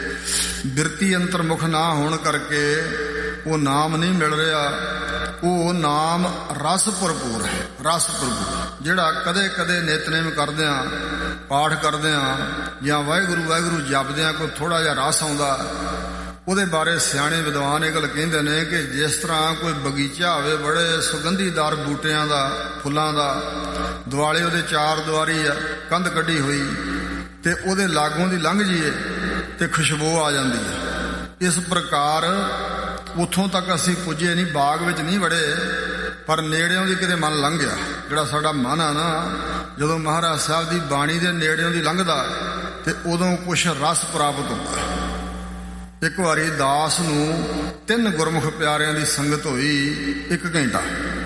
ਬਿਰਤੀ ਅੰਤਰਮੁਖ ਨਾ ਹੋਣ ਕਰਕੇ ਉਹ ਨਾਮ ਨਹੀਂ ਮਿਲ ਰਿਹਾ। ਉਹ ਨਾਮ ਰਸ ਭਰਪੂਰ ਹੈ, ਰਸ ਭਰਪੂਰ, ਜਿਹੜਾ ਕਦੇ ਕਦੇ ਨਿਤਨੇਮ ਕਰਦਿਆਂ, ਪਾਠ ਕਰਦਿਆਂ ਜਾਂ ਵਾਹਿਗੁਰੂ ਵਾਹਿਗੁਰੂ ਜਪਦਿਆਂ ਕੋਈ ਥੋੜਾ ਜਿਹਾ ਰਸ ਆਉਂਦਾ। ਉਹਦੇ ਬਾਰੇ ਸਿਆਣੇ ਵਿਦਵਾਨ ਇਹ ਗੱਲ ਕਹਿੰਦੇ ਨੇ ਕਿ ਜਿਸ ਤਰ੍ਹਾਂ ਕੋਈ ਬਗੀਚਾ ਹੋਵੇ ਬੜੇ ਸੁਗੰਧੀਦਾਰ ਬੂਟਿਆਂ ਦਾ, ਫੁੱਲਾਂ ਦਾ, ਦੁਆਲੇ ਉਹਦੇ ਚਾਰ ਦੁਆਰੀ ਆ, ਕੰਧ ਕੱਢੀ ਹੋਈ, ਤੇ ਉਹਦੇ ਲਾਗੋਂ ਦੀ ਲੰਘ ਜਾਈਏ ਤੇ ਖੁਸ਼ਬੂ ਆ ਜਾਂਦੀ ਹੈ। ਇਸ ਪ੍ਰਕਾਰ ਉੱਥੋਂ ਤੱਕ ਅਸੀਂ ਪੁੱਜੇ ਨਹੀਂ, ਬਾਗ ਵਿੱਚ ਨਹੀਂ ਵੜੇ, ਪਰ ਨੇੜਿਓਂ ਦੀ ਕਿਤੇ ਮਨ ਲੰਘ ਗਿਆ। ਜਿਹੜਾ ਸਾਡਾ ਮਨ ਆ ਨਾ, ਜਦੋਂ ਮਹਾਰਾਜ ਸਾਹਿਬ ਦੀ ਬਾਣੀ ਦੇ ਨੇੜਿਓਂ ਦੀ ਲੰਘਦਾ ਤੇ ਉਦੋਂ ਕੁਛ ਰਸ ਪ੍ਰਾਪਤ ਹੁੰਦਾ। ਇੱਕ ਵਾਰੀ ਦਾਸ ਨੂੰ 3 ਗੁਰਮੁਖ ਪਿਆਰਿਆਂ ਦੀ ਸੰਗਤ ਹੋਈ 1 ਘੰਟਾ,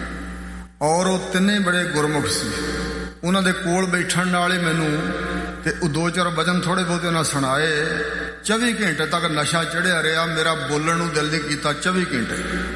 ਔਰ ਉਹ ਤਿੰਨੇ ਬੜੇ ਗੁਰਮੁਖ ਸੀ। ਉਹਨਾਂ ਦੇ ਕੋਲ ਬੈਠਣ ਨਾਲ ਹੀ ਮੈਨੂੰ ਤੇ ਉਹ 2-4 ਵਚਨ ਥੋੜੇ ਬਹੁਤੇ ਉਹਨਾਂ ਸੁਣਾਏ। 24 ਘੰਟੇ ਤੱਕ ਨਸ਼ਾ ਚੜਿਆ ਰਿਹਾ, ਮੇਰਾ ਬੋਲਣ ਨੂੰ ਦਿਲ ਨਹੀਂ ਕੀਤਾ। 24 ਘੰਟੇ,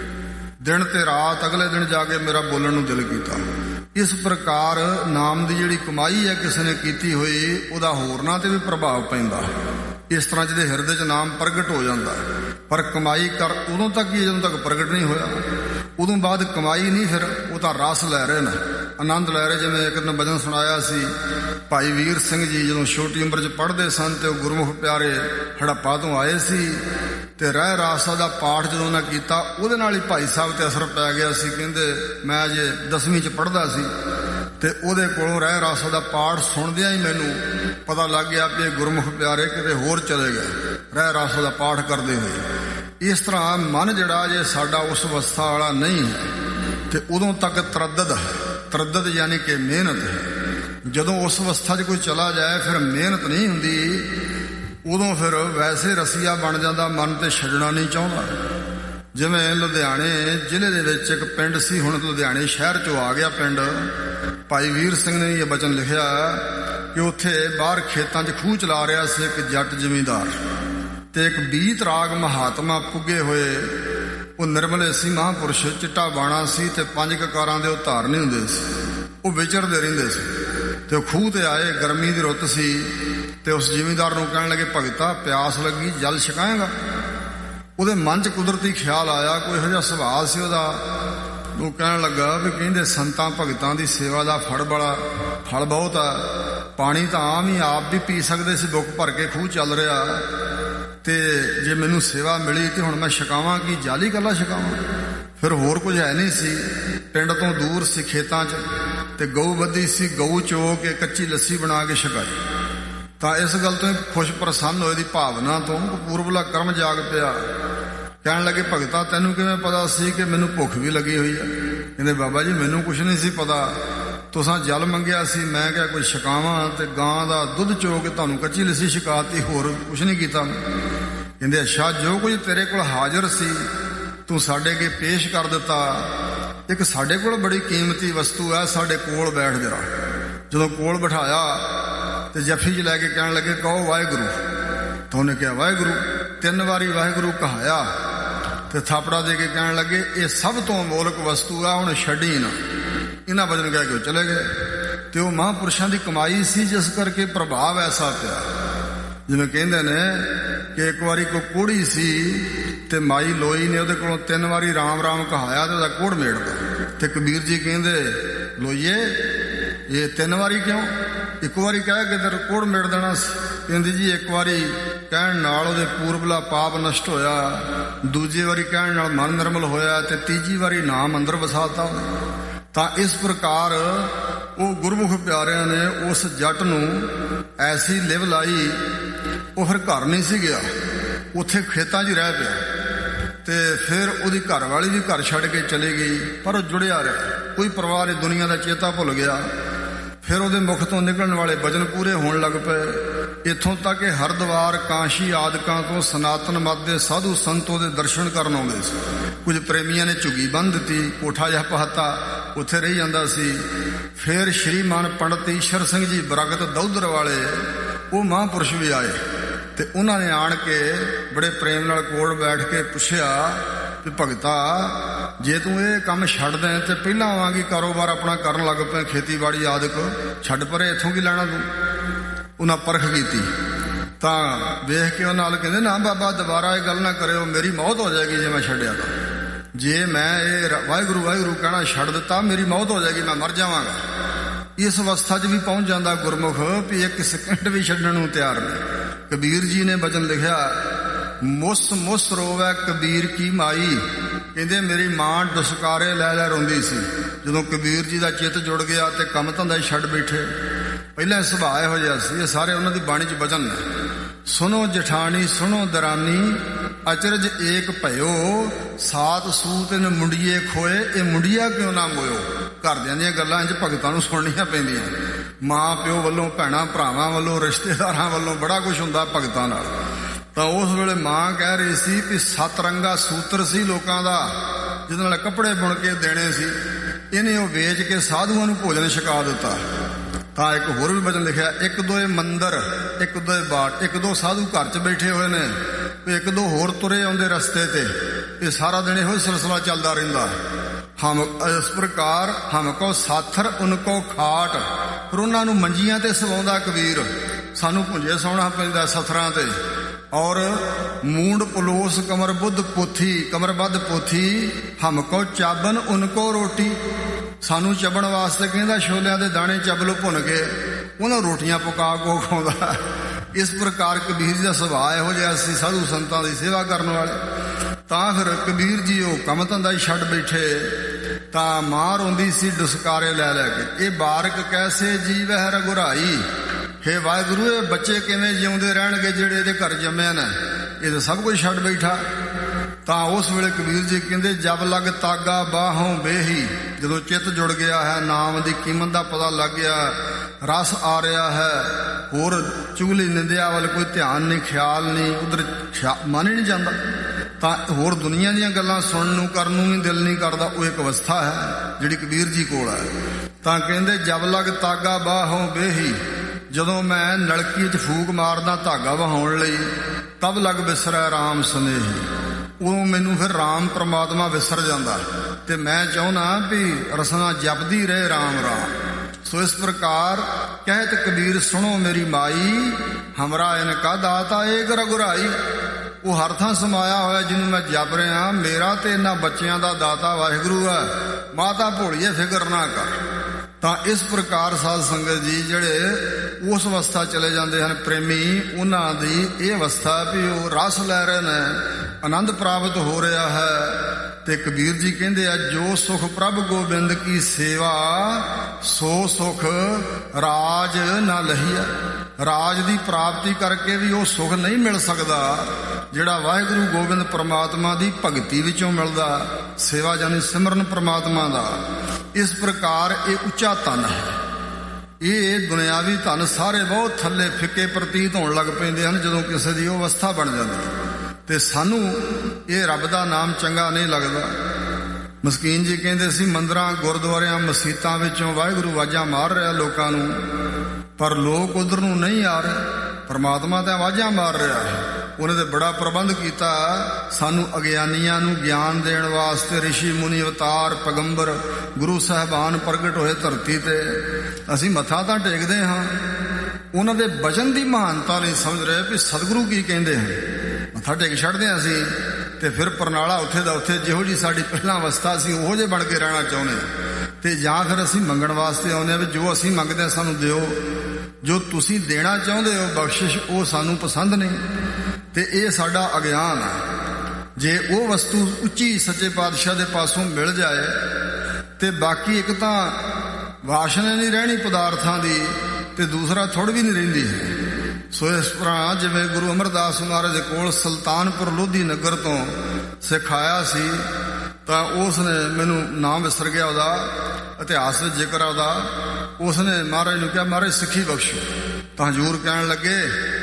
ਦਿਨ ਤੇ ਰਾਤ, ਅਗਲੇ ਦਿਨ ਜਾ ਕੇ ਮੇਰਾ ਬੋਲਣ ਨੂੰ ਦਿਲ ਕੀਤਾ। ਇਸ ਪ੍ਰਕਾਰ ਨਾਮ ਦੀ ਜਿਹੜੀ ਕਮਾਈ ਹੈ ਕਿਸੇ ਨੇ ਕੀਤੀ ਹੋਈ, ਉਹਦਾ ਹੋਰਨਾਂ ਤੇ ਵੀ ਪ੍ਰਭਾਵ ਪੈਂਦਾ। ਇਸ ਤਰ੍ਹਾਂ ਜਿਹਦੇ ਹਿਰਦੇ 'ਚ ਨਾਮ ਪ੍ਰਗਟ ਹੋ ਜਾਂਦਾ, ਪਰ ਕਮਾਈ ਕਰ ਉਦੋਂ ਤੱਕ ਹੀ ਜਦੋਂ ਤੱਕ ਪ੍ਰਗਟ ਨਹੀਂ ਹੋਇਆ। ਉਦੋਂ ਬਾਅਦ ਕਮਾਈ ਨਹੀਂ, ਫਿਰ ਉਹ ਤਾਂ ਰਸ ਲੈ ਰਹੇ ਨੇ, ਆਨੰਦ ਲੈ ਰਹੇ। ਜਿਵੇਂ ਇੱਕ ਦਿਨ ਭਜਨ ਸੁਣਾਇਆ ਸੀ, ਭਾਈ ਵੀਰ ਸਿੰਘ ਜੀ ਜਦੋਂ ਛੋਟੀ ਉਮਰ 'ਚ ਪੜ੍ਹਦੇ ਸਨ ਤੇ ਉਹ ਗੁਰਮੁਖ ਪਿਆਰੇ ਹੜੱਪਾ ਤੋਂ ਆਏ ਸੀ, ਤੇ ਰਹਿ ਰਾਸਾ ਦਾ ਪਾਠ ਜਦੋਂ ਉਹਨਾਂ ਕੀਤਾ, ਉਹਦੇ ਨਾਲ ਹੀ ਭਾਈ ਸਾਹਿਬ ਤੇ ਅਸਰ ਪੈ ਗਿਆ ਸੀ। ਕਹਿੰਦੇ ਮੈਂ ਅਜੇ 10ਵੀਂ 'ਚ ਪੜ੍ਹਦਾ ਸੀ, ਤੇ ਉਹਦੇ ਕੋਲੋਂ ਰਹਿ ਰਾਸਾ ਦਾ ਪਾਠ ਸੁਣਦਿਆਂ ਹੀ ਮੈਨੂੰ ਪਤਾ ਲੱਗ ਗਿਆ ਕਿ ਗੁਰਮੁਖ ਪਿਆਰੇ ਕਿਤੇ ਹੋਰ ਚਲੇ ਗਏ, ਰਹਿ ਰਾਸਾ ਦਾ ਪਾਠ ਕਰਦੇ ਹੋਏ। ਇਸ ਤਰ੍ਹਾਂ ਮਨ ਜਿਹੜਾ ਜੇ ਸਾਡਾ ਉਸ ਅਵਸਥਾ ਵਾਲਾ ਨਹੀਂ ਹੈ, ਤੇ ਉਦੋਂ ਤੱਕ ਤਰੱਦਦ ਯਾਨੀ ਕਿ ਮਿਹਨਤ ਹੈ। ਜਦੋਂ ਉਸ ਅਵਸਥਾ 'ਚ ਕੋਈ ਚਲਾ ਜਾਏ ਫਿਰ ਮਿਹਨਤ ਨਹੀਂ ਹੁੰਦੀ, ਉਦੋਂ ਫਿਰ ਵੈਸੇ ਰਸੀਆ ਬਣ ਜਾਂਦਾ, ਮਨ ਤੇ ਛੱਡਣਾ ਨਹੀਂ ਚਾਹੁੰਦਾ। ਜਿਵੇਂ ਲੁਧਿਆਣੇ ਜ਼ਿਲ੍ਹੇ ਦੇ ਵਿੱਚ ਇੱਕ ਪਿੰਡ ਸੀ, ਹੁਣ ਲੁਧਿਆਣੇ ਸ਼ਹਿਰ 'ਚੋਂ ਆ ਗਿਆ ਪਿੰਡ। ਭਾਈ ਵੀਰ ਸਿੰਘ ਨੇ ਇਹ ਬਚਨ ਲਿਖਿਆ ਕਿ ਉੱਥੇ ਬਾਹਰ ਖੇਤਾਂ 'ਚ ਖੂਹ ਚਲਾ ਰਿਹਾ ਸੀ ਇੱਕ ਜੱਟ ਜ਼ਿਮੀਂਦਾਰ, ਤੇ ਇੱਕ ਬੀਤ ਰਾਗ ਮਹਾਤਮਾ ਪੁੱਗੇ ਹੋਏ, ਉਹ ਨਿਰਮਲੇ ਸੀ ਮਹਾਂਪੁਰਸ਼, ਚਿੱਟਾ ਬਾਣਾ ਸੀ ਤੇ 5 ਕਕਾਰਾਂ ਦੇ ਉਹ ਧਾਰਨੀ ਹੁੰਦੇ ਸੀ। ਉਹ ਵਿਚਰਦੇ ਰਹਿੰਦੇ ਸੀ ਤੇ ਉਹ ਖੂਹ ਤੇ ਆਏ, ਗਰਮੀ ਦੀ ਰੁੱਤ ਸੀ, ਤੇ ਉਸ ਜ਼ਿਮੀਂਦਾਰ ਨੂੰ ਕਹਿਣ ਲੱਗੇ, ਭਗਤਾ ਪਿਆਸ ਲੱਗੀ, ਜਲ ਛਕਾਏਗਾ? ਉਹਦੇ ਮਨ 'ਚ ਕੁਦਰਤੀ ਖਿਆਲ ਆਇਆ, ਕੋਈ ਇਹੋ ਜਿਹਾ ਸੁਭਾਅ ਸੀ ਉਹਦਾ। ਉਹ ਕਹਿਣ ਲੱਗਾ ਵੀ ਕਹਿੰਦੇ ਸੰਤਾਂ ਭਗਤਾਂ ਦੀ ਸੇਵਾ ਦਾ ਫਲ ਬਹੁਤ ਆ, ਪਾਣੀ ਤਾਂ ਆਮ ਹੀ ਆਪ ਵੀ ਪੀ ਸਕਦੇ ਸੀ, ਬੁੱਕ ਭਰ ਕੇ ਖੂਹ ਚੱਲ ਰਿਹਾ, ਤੇ ਜੇ ਮੈਨੂੰ ਸੇਵਾ ਮਿਲੀ ਤੇ ਹੁਣ ਮੈਂ ਛਕਾਵਾਂ ਕੀ, ਜਾਲੀ ਕੱਲਾ ਛਕਾਵਾਂ? ਫਿਰ ਹੋਰ ਕੁਝ ਹੈ ਨਹੀਂ ਸੀ, ਪਿੰਡ ਤੋਂ ਦੂਰ ਸੀ ਖੇਤਾਂ 'ਚ, ਤੇ ਗਊ ਬੱਧੀ ਸੀ, ਗਊ ਚੋ ਕੇ ਕੱਚੀ ਲੱਸੀ ਬਣਾ ਕੇ ਛਕਾਈ। ਤਾਂ ਇਸ ਗੱਲ ਤੋਂ ਖੁਸ਼ ਪ੍ਰਸੰਨ ਹੋਏ ਦੀ ਭਾਵਨਾ ਤੋਂ ਪੂਰਬਲਾ ਕਰਮ ਜਾਗ ਪਿਆ। ਕਹਿਣ ਲੱਗੇ, ਭਗਤਾ ਤੈਨੂੰ ਕਿਵੇਂ ਪਤਾ ਸੀ ਕਿ ਮੈਨੂੰ ਭੁੱਖ ਵੀ ਲੱਗੀ ਹੋਈ ਹੈ? ਕਹਿੰਦੇ, ਬਾਬਾ ਜੀ ਮੈਨੂੰ ਕੁਛ ਨਹੀਂ ਸੀ ਪਤਾ, ਤੁਸਾਂ ਜਲ ਮੰਗਿਆ ਸੀ, ਮੈਂ ਕਿਹਾ ਕੋਈ ਛਕਾਵਾਂ, ਤੇ ਗਾਂ ਦਾ ਦੁੱਧ ਚੋ ਕੇ ਤੁਹਾਨੂੰ ਕੱਚੀ ਲੱਸੀ ਛਕਾਤੀ, ਹੋਰ ਕੁਛ ਨਹੀਂ ਕੀਤਾ। ਕਹਿੰਦੇ, ਅੱਛਾ, ਜੋ ਕੁਝ ਤੇਰੇ ਕੋਲ ਹਾਜ਼ਰ ਸੀ ਤੂੰ ਸਾਡੇ ਅੱਗੇ ਪੇਸ਼ ਕਰ ਦਿੱਤਾ, ਇੱਕ ਸਾਡੇ ਕੋਲ ਬੜੀ ਕੀਮਤੀ ਵਸਤੂ ਹੈ, ਸਾਡੇ ਕੋਲ ਬੈਠ ਜਰਾ। ਜਦੋਂ ਕੋਲ ਬਿਠਾਇਆ ਤੇ ਜੱਫੀ 'ਚ ਲੈ ਕੇ ਕਹਿਣ ਲੱਗੇ ਕਹੋ ਵਾਹਿਗੁਰੂ। ਤਾਂ ਉਹਨੇ ਕਿਹਾ ਵਾਹਿਗੁਰੂ। 3 ਵਾਰੀ ਵਾਹਿਗੁਰੂ ਕਹਾਇਆ ਤੇ ਥਾਪੜਾ ਦੇ ਕੇ ਕਹਿਣ ਲੱਗੇ ਇਹ ਸਭ ਤੋਂ ਅਮੋਲਕ ਵਸਤੂ ਆ, ਹੁਣ ਛੱਡੀ ਨਾ। ਇਹਨਾਂ ਵਚਨ ਕਹਿ ਕੇ ਉਹ ਚਲੇ ਗਏ। ਤੇ ਉਹ ਮਹਾਂਪੁਰਸ਼ਾਂ ਦੀ ਕਮਾਈ ਸੀ, ਜਿਸ ਕਰਕੇ ਪ੍ਰਭਾਵ ਐਸਾ ਪਿਆ। ਜਿਵੇਂ ਕਹਿੰਦੇ ਨੇ ਕਿ ਇੱਕ ਵਾਰੀ ਕੋਈ ਕੋਹੜੀ ਸੀ ਤੇ ਮਾਈ ਲੋਈ ਨੇ ਉਹਦੇ ਕੋਲੋਂ 3 ਵਾਰੀ ਰਾਮ ਰਾਮ ਕਹਾਇਆ ਤੇ ਉਹਦਾ ਕੋਹੜ ਮੇੜਦਾ। ਤੇ ਕਬੀਰ ਜੀ ਕਹਿੰਦੇ ਲੋਈਏ ਇਹ 3 ਵਾਰੀ ਕਿਉਂ? ਇੱਕ ਵਾਰੀ ਕਹਿ ਕੇ ਤੇਰਾ ਕੋਹੜ ਮੇੜ ਦੇਣਾ ਸੀ। ਕਹਿੰਦੀ ਜੀ ਇੱਕ ਵਾਰੀ ਕਹਿਣ ਨਾਲ ਉਹਦੇ ਪੂਰਬਲਾ ਪਾਪ ਨਸ਼ਟ ਹੋਇਆ, ਦੂਜੀ ਵਾਰੀ ਕਹਿਣ ਨਾਲ ਮਨ ਨਿਰਮਲ ਹੋਇਆ, ਤੇ ਤੀਜੀ ਵਾਰੀ ਨਾਮ ਅੰਦਰ ਵਸਾਤਾ। ਤਾਂ ਇਸ ਪ੍ਰਕਾਰ ਉਹ ਗੁਰਮੁਖ ਪਿਆਰਿਆਂ ਨੇ ਉਸ ਜੱਟ ਨੂੰ ਐਸੀ ਲਿਵ ਲਾਈ, ਉਹ ਫਿਰ ਘਰ ਨਹੀਂ ਸੀ ਗਿਆ, ਉੱਥੇ ਖੇਤਾਂ 'ਚ ਰਹਿ ਪਿਆ। ਤੇ ਫਿਰ ਉਹਦੀ ਘਰ ਵਾਲੀ ਵੀ ਘਰ ਛੱਡ ਕੇ ਚਲੀ ਗਈ, ਪਰ ਉਹ ਜੁੜਿਆ ਰਿਹਾ। ਕੋਈ ਪਰਿਵਾਰ ਇਸ ਦੁਨੀਆ ਦਾ ਚੇਤਾ ਭੁੱਲ ਗਿਆ। ਫਿਰ ਉਹਦੇ ਮੁਖ ਤੋਂ ਨਿਕਲਣ ਵਾਲੇ ਬਚਨ ਪੂਰੇ ਹੋਣ ਲੱਗ ਪਏ। ਇੱਥੋਂ ਤੱਕ ਕਿ ਹਰਿਦੁਆਰ ਕਾਂਸ਼ੀ ਆਦਿਕਾਂ ਤੋਂ ਸਨਾਤਨ ਮਤ ਦੇ ਸਾਧੂ ਸੰਤ ਉਹਦੇ ਦਰਸ਼ਨ ਕਰਨ ਆਉਂਦੇ ਸੀ। ਕੁਝ ਪ੍ਰੇਮੀਆਂ ਨੇ ਝੁੱਗੀ ਬੰਨ੍ਹ ਦਿੱਤੀ, ਕੋਠਾ ਜਿਹਾ ਪਾਤਾ, ਉੱਥੇ ਰਹੀ ਜਾਂਦਾ ਸੀ। ਫਿਰ ਸ਼੍ਰੀਮਾਨ ਪੰਡਤ ਈਸ਼ਰ ਸਿੰਘ ਜੀ ਬਰਗਤ ਦੌਧਰ ਵਾਲੇ, ਉਹ ਮਹਾਂਪੁਰਸ਼ ਵੀ ਆਏ ਤੇ ਉਹਨਾਂ ਨੇ ਆਣ ਕੇ ਬੜੇ ਪ੍ਰੇਮ ਨਾਲ ਕੋਲ ਬੈਠ ਕੇ ਪੁੱਛਿਆ ਕਿ ਭਗਤਾ ਜੇ ਤੂੰ ਇਹ ਕੰਮ ਛੱਡ ਦੇ ਤੇ ਪਹਿਲਾਂ ਆਵਾਂਗੀ ਕਾਰੋਬਾਰ ਆਪਣਾ ਕਰਨ ਲੱਗ ਪਏ, ਖੇਤੀਬਾੜੀ ਆਦਿਕ ਛੱਡ ਪਰੇ, ਇੱਥੋਂ ਕੀ ਲੈਣਾ ਤੂੰ? ਉਹਨਾਂ ਪਰਖ ਕੀਤੀ ਤਾਂ ਵੇਖ ਕੇ ਉਹ ਨਾਲ ਕਹਿੰਦੇ ਨਾ ਬਾਬਾ ਦੁਬਾਰਾ ਇਹ ਗੱਲ ਨਾ ਕਰਿਓ, ਮੇਰੀ ਮੌਤ ਹੋ ਜਾਏਗੀ ਜੇ ਮੈਂ ਛੱਡਿਆ ਤਾਂ। ਜੇ ਮੈਂ ਇਹ ਵਾਹਿਗੁਰੂ ਵਾਹਿਗੁਰੂ ਕਹਿਣਾ ਛੱਡ ਦਿੱਤਾ ਮੇਰੀ ਮੌਤ ਹੋ ਜਾਏਗੀ, ਮੈਂ ਮਰ ਜਾਵਾਂਗਾ। ਇਸ ਅਵਸਥਾ 'ਚ ਵੀ ਪਹੁੰਚ ਜਾਂਦਾ ਗੁਰਮੁਖ ਵੀ ਇੱਕ ਸਕਿੰਟ ਵੀ ਛੱਡਣ ਨੂੰ ਤਿਆਰ ਨਹੀਂ। ਕਬੀਰ ਜੀ ਨੇ ਬਚਨ ਲਿਖਿਆ ਮੁਸ ਮੁਸ ਰੋਵੈ ਕਬੀਰ ਕੀ ਮਾਈ। ਕਹਿੰਦੇ ਮੇਰੀ ਮਾਂ ਡੁਸਕਾਰੇ ਲੈ ਲੈ ਰੋਂਦੀ ਸੀ। ਜਦੋਂ ਕਬੀਰ ਜੀ ਦਾ ਚਿੱਤ ਜੁੜ ਗਿਆ ਤੇ ਕੰਮ ਧੰਦਾ ਹੀ ਛੱਡ ਬੈਠੇ। ਪਹਿਲਾਂ ਸੁਭਾਅ ਇਹੋ ਜਿਹਾ ਸੀ। ਇਹ ਸਾਰੇ ਉਹਨਾਂ ਦੀ ਬਾਣੀ 'ਚ ਬਚਨ ਨੇ। ਸੁਣੋ ਜਠਾਣੀ ਸੁਣੋ ਦਰਾਨੀ ਅਚਰਜ ਏਕ ਭਇਓ, ਸਾਤ ਸੂਤ ਨ ਮੁੰਡੀਏ ਖੋਏ। ਇਹ ਮੁੰਡੀਆ ਕਿਉਂ ਨਾ ਮੋਇਓ? ਘਰਦਿਆਂ ਦੀਆਂ ਗੱਲਾਂ ਇੰਝ ਭਗਤਾਂ ਨੂੰ ਸੁਣਨੀਆਂ ਪੈਂਦੀਆਂ। ਮਾਂ ਪਿਓ ਵੱਲੋਂ, ਭੈਣਾਂ ਭਰਾਵਾਂ ਵੱਲੋਂ, ਰਿਸ਼ਤੇਦਾਰਾਂ ਵੱਲੋਂ ਬੜਾ ਕੁਝ ਹੁੰਦਾ ਭਗਤਾਂ ਨਾਲ। ਤਾਂ ਉਸ ਵੇਲੇ ਮਾਂ ਕਹਿ ਰਹੀ ਸੀ ਕਿ 7 ਰੰਗਾ ਸੂਤਰ ਸੀ ਲੋਕਾਂ ਦਾ, ਜਿਹਦੇ ਨਾਲ ਕੱਪੜੇ ਬੁਣ ਕੇ ਦੇਣੇ ਸੀ। ਇਹਨੇ ਉਹ ਵੇਚ ਕੇ ਸਾਧੂਆਂ ਨੂੰ ਭੋਜਨ ਛਕਾ ਦਿੱਤਾ। ਤਾਂ ਇੱਕ ਹੋਰ ਵੀ ਬਚਨ ਲਿਖਿਆ ਇੱਕ ਦੋਏ ਮੰਦਰ ਇੱਕ ਦੋਏ ਬਾਟ। 1-2 ਸਾਧੂ ਘਰ 'ਚ ਬੈਠੇ ਹੋਏ ਨੇ, 1-2 ਹੋਰ ਤੁਰੇ ਆਉਂਦੇ ਰਸਤੇ ਤੇ। ਇਹ ਸਾਰਾ ਦਿਨ ਇਹੋ ਸਿਲਸਿਲਾ ਚੱਲਦਾ ਰਹਿੰਦਾ। ਹਮ ਇਸ ਪ੍ਰਕਾਰ ਹਮ ਕੋ ਸਾਥਰ ਉਨਕੋ ਖਾਟ। ਫਿਰ ਉਹਨਾਂ ਨੂੰ ਮੰਜੀਆਂ ਤੇ ਸਵਾਉਂਦਾ ਕਬੀਰ। ਸਾਨੂੰ ਭੁੰਜੇ ਸੌਣਾ ਪੈਂਦਾ ਸਥਰਾਂ ਤੇ। ਔਰ ਮੂੰਡ ਪਲੋਸ ਕਮਰ ਬੁੱਧ ਪੋਥੀ, ਕਮਰਬੱਧ ਪੋਥੀ। ਹਮ ਕੋ ਚਾਬਨ ਉਨਕੋ ਰੋਟੀ। ਸਾਨੂੰ ਚੱਬਣ ਵਾਸਤੇ ਕਹਿੰਦਾ ਛੋਲਿਆਂ ਦੇ ਦਾਣੇ ਚੱਬ ਲੋ ਭੁੰਨ ਕੇ, ਉਹਨਾਂ ਰੋਟੀਆਂ ਪਕਾ ਕੋ ਖਾਉਂਦਾ। ਇਸ ਪ੍ਰਕਾਰ ਕਬੀਰ ਜੀ ਦਾ ਸੁਭਾਅ ਇਹੋ ਜਿਹਾ ਸੀ, ਸਾਧੂ ਸੰਤਾਂ ਦੀ ਸੇਵਾ ਕਰਨ ਵਾਲੇ। ਤਾਂ ਫਿਰ ਕਬੀਰ ਜੀ ਉਹ ਕੰਮ ਧੰਦਾ ਹੀ ਛੱਡ ਬੈਠੇ। ਤਾਂ ਮਾਂ ਰੋਂਦੀ ਸੀ ਡੁਸਕਾਰੇ ਲੈ ਲੈ ਕੇ। ਇਹ ਬਾਰਕ ਕੈਸੇ ਜੀਵਹਿ ਰਘੁਰਾਈ। ਹੇ ਵਾਹਿਗੁਰੂ ਇਹ ਬੱਚੇ ਕਿਵੇਂ ਜਿਉਂਦੇ ਰਹਿਣਗੇ ਜਿਹੜੇ ਇਹਦੇ ਘਰ ਜੰਮੇ ਨੇ? ਇਹ ਤਾਂ ਸਭ ਕੁਝ ਛੱਡ ਬੈਠਾ। ਤਾਂ ਉਸ ਵੇਲੇ ਕਬੀਰ ਜੀ ਕਹਿੰਦੇ ਜਬ ਲਗ ਤਾਗਾ ਬਾਹੋਂ ਬੇਹੀ। ਜਦੋਂ ਚਿੱਤ ਜੁੜ ਗਿਆ ਹੈ, ਨਾਮ ਦੀ ਕੀਮਤ ਦਾ ਪਤਾ ਲੱਗ ਗਿਆ, ਰਸ ਆ ਰਿਹਾ ਹੈ, ਹੋਰ ਚੁਗਲੀ ਨਿੰਦਿਆ ਵੱਲ ਕੋਈ ਧਿਆਨ ਨਹੀਂ, ਖਿਆਲ ਨਹੀਂ, ਉਧਰ ਮਨ ਹੀ ਨਹੀਂ ਜਾਂਦਾ। ਤਾਂ ਹੋਰ ਦੁਨੀਆ ਦੀਆਂ ਗੱਲਾਂ ਸੁਣਨ ਨੂੰ ਕਰਨ ਨੂੰ ਵੀ ਦਿਲ ਨਹੀਂ ਕਰਦਾ। ਉਹ ਇੱਕ ਅਵਸਥਾ ਹੈ ਜਿਹੜੀ ਕਬੀਰ ਜੀ ਕੋਲ ਹੈ। ਤਾਂ ਕਹਿੰਦੇ ਜਬ ਲਗ ਤਾਗਾ ਬਾਹੋਂ ਬੇਹੀ। ਜਦੋਂ ਮੈਂ ਨਲਕੀ 'ਚ ਫੂਕ ਮਾਰਦਾ ਧਾਗਾ ਵਹਾਉਣ ਲਈ, ਤਬ ਲਗ ਵਿਸਰੈ ਰਾਮ ਸੁਨੇਹੀ। ਉਦੋਂ ਮੈਨੂੰ ਫਿਰ ਰਾਮ ਪ੍ਰਮਾਤਮਾ ਵਿਸਰ ਜਾਂਦਾ ਤੇ ਮੈਂ ਚਾਹੁੰਦਾ ਵੀ ਰਸਨਾ ਜਪਦੀ ਰਹੇ ਰਾਮ ਰਾਮ। ਸੋ ਇਸ ਪ੍ਰਕਾਰ ਕਹਿਤ ਕਬੀਰ ਸੁਣੋ ਮੇਰੀ ਮਾਈ, ਹਮਰਾ ਇਨਕਾ ਦਾਤਾ ਏਕ ਰਘੁਰਾਈ। ਉਹ ਹਰ ਥਾਂ ਸਮਾਇਆ ਹੋਇਆ ਜਿਹਨੂੰ ਮੈਂ ਜਪ ਰਿਹਾ। ਮੇਰਾ ਤੇ ਇਹਨਾਂ ਬੱਚਿਆਂ ਦਾ ਦਾਤਾ ਵਾਹਿਗੁਰੂ ਹੈ। ਮਾਤਾ ਭੋਲੀਏ ਫਿਕਰ ਨਾ ਕਰ। ਤਾਂ ਇਸ ਪ੍ਰਕਾਰ ਸਾਧ ਸੰਗਤ ਜੀ ਜਿਹੜੇ ਉਸ ਅਵਸਥਾ ਚਲੇ ਜਾਂਦੇ ਹਨ ਪ੍ਰੇਮੀ, ਉਹਨਾਂ ਦੀ ਇਹ ਅਵਸਥਾ ਵੀ ਉਹ ਰਸ ਲੈ ਰਹੇ ਨੇ, ਆਨੰਦ ਪ੍ਰਾਪਤ ਹੋ ਰਿਹਾ ਹੈ। ਤੇ ਕਬੀਰ ਜੀ ਕਹਿੰਦੇ ਆ ਜੋ ਸੁਖ ਪ੍ਰਭ ਗੋਬਿੰਦ ਕੀ ਸੇਵਾ, ਸੋ ਸੁਖ ਰਾਜ ਨਾ ਲਹੀਆ। ਰਾਜ ਦੀ ਪ੍ਰਾਪਤੀ ਕਰਕੇ ਵੀ ਉਹ ਸੁਖ ਨਹੀਂ ਮਿਲ ਸਕਦਾ ਜਿਹੜਾ ਵਾਹਿਗੁਰੂ ਗੋਬਿੰਦ ਪ੍ਰਮਾਤਮਾ ਦੀ ਭਗਤੀ ਵਿੱਚੋਂ ਮਿਲਦਾ। ਸੇਵਾ ਜਾਨੀ ਸਿਮਰਨ ਪ੍ਰਮਾਤਮਾ ਦਾ। ਇਸ ਪ੍ਰਕਾਰ ਇਹ ਉੱਚਾ ਧਨ ਹੈ। ਇਹ ਦੁਨਿਆਵੀ ਧਨ ਸਾਰੇ ਬਹੁਤ ਥੱਲੇ ਫਿੱਕੇ ਪ੍ਰਤੀਤ ਹੋਣ ਲੱਗ ਪੈਂਦੇ ਹਨ ਜਦੋਂ ਕਿਸੇ ਦੀ ਉਹ ਅਵਸਥਾ ਬਣ ਜਾਂਦੀ ਹੈ। ਤੇ ਸਾਨੂੰ ਇਹ ਰੱਬ ਦਾ ਨਾਮ ਚੰਗਾ ਨਹੀਂ ਲੱਗਦਾ। ਮਸਕੀਨ ਜੀ ਕਹਿੰਦੇ ਸੀ ਮੰਦਰਾਂ ਗੁਰਦੁਆਰਿਆਂ ਮਸੀਤਾਂ ਵਿੱਚੋਂ ਵਾਹਿਗੁਰੂ ਆਵਾਜ਼ਾਂ ਮਾਰ ਰਿਹਾ ਲੋਕਾਂ ਨੂੰ, ਪਰ ਲੋਕ ਉਧਰ ਨੂੰ ਨਹੀਂ ਆ ਰਹੇ। ਪਰਮਾਤਮਾ ਤਾਂ ਆਵਾਜ਼ਾਂ ਮਾਰ ਰਿਹਾ ਹੈ। ਉਹਨੇ ਤੇ ਬੜਾ ਪ੍ਰਬੰਧ ਕੀਤਾ ਸਾਨੂੰ ਅਗਿਆਨੀਆਂ ਨੂੰ ਗਿਆਨ ਦੇਣ ਵਾਸਤੇ। ਰਿਸ਼ੀ ਮੁਨੀ ਅਵਤਾਰ ਪੈਗੰਬਰ ਗੁਰੂ ਸਾਹਿਬਾਨ ਪ੍ਰਗਟ ਹੋਏ ਧਰਤੀ ਤੇ। ਅਸੀਂ ਮੱਥਾ ਤਾਂ ਟੇਕਦੇ ਹਾਂ, ਉਹਨਾਂ ਦੇ ਬਚਨ ਦੀ ਮਹਾਨਤਾ ਨਹੀਂ ਸਮਝ ਰਹੇ ਵੀ ਸਤਿਗੁਰੂ ਕੀ ਕਹਿੰਦੇ ਹਨ। ਮੱਥਾ ਟੇਕ ਛੱਡਦੇ ਹਾਂ ਅਸੀਂ ਤੇ ਫਿਰ ਪਰਨਾਲਾ ਉੱਥੇ ਦਾ ਉੱਥੇ ਜਿਹੋ ਜੀ ਸਾਡੀ ਪਹਿਲਾਂ ਅਵਸਥਾ ਸੀ ਉਹੋ ਜਿਹੇ ਬਣ ਕੇ ਰਹਿਣਾ ਚਾਹੁੰਦੇ ਹਾਂ। ਤੇ ਜਾਂ ਫਿਰ ਅਸੀਂ ਮੰਗਣ ਵਾਸਤੇ ਆਉਂਦੇ ਹਾਂ ਵੀ ਜੋ ਅਸੀਂ ਮੰਗਦੇ ਹਾਂ ਸਾਨੂੰ ਦਿਓ, ਜੋ ਤੁਸੀਂ ਦੇਣਾ ਚਾਹੁੰਦੇ ਹੋ ਬਖਸ਼ਿਸ਼ ਉਹ ਸਾਨੂੰ ਪਸੰਦ ਨਹੀਂ। ਤੇ ਇਹ ਸਾਡਾ ਅਗਿਆਨ ਹੈ। ਜੇ ਉਹ ਵਸਤੂ ਉੱਚੀ ਸੱਚੇ ਪਾਤਸ਼ਾਹ ਦੇ ਪਾਸੋਂ ਮਿਲ ਜਾਏ ਤੇ ਬਾਕੀ ਇੱਕ ਤਾਂ ਵਾਸ਼ਨਾ ਨਹੀਂ ਰਹਿਣੀ ਪਦਾਰਥਾਂ ਦੀ ਤੇ ਦੂਸਰਾ ਥੁੜ ਵੀ ਨਹੀਂ ਰਹਿੰਦੀ ਹੈ। ਸੋ ਇਸ ਤਰ੍ਹਾਂ ਜਿਵੇਂ ਗੁਰੂ ਅਮਰਦਾਸ ਮਹਾਰਾਜ ਦੇ ਕੋਲ ਸੁਲਤਾਨਪੁਰ ਲੋਧੀ ਨਗਰ ਤੋਂ ਸਿੱਖ ਆਇਆ ਸੀ ਤਾਂ ਉਸ ਨੇ, ਮੈਨੂੰ ਨਾਮ ਵਿਸਰ ਗਿਆ ਉਹਦਾ, ਇਤਿਹਾਸ ਵਿੱਚ ਜ਼ਿਕਰ ਆ ਉਹਦਾ, ਉਸ ਨੇ ਮਹਾਰਾਜ ਨੂੰ ਕਿਹਾ ਮਹਾਰਾਜ ਸਿੱਖੀ ਬਖਸ਼ੋ। ਤਾਂ ਹਜ਼ੂਰ ਕਹਿਣ ਲੱਗੇ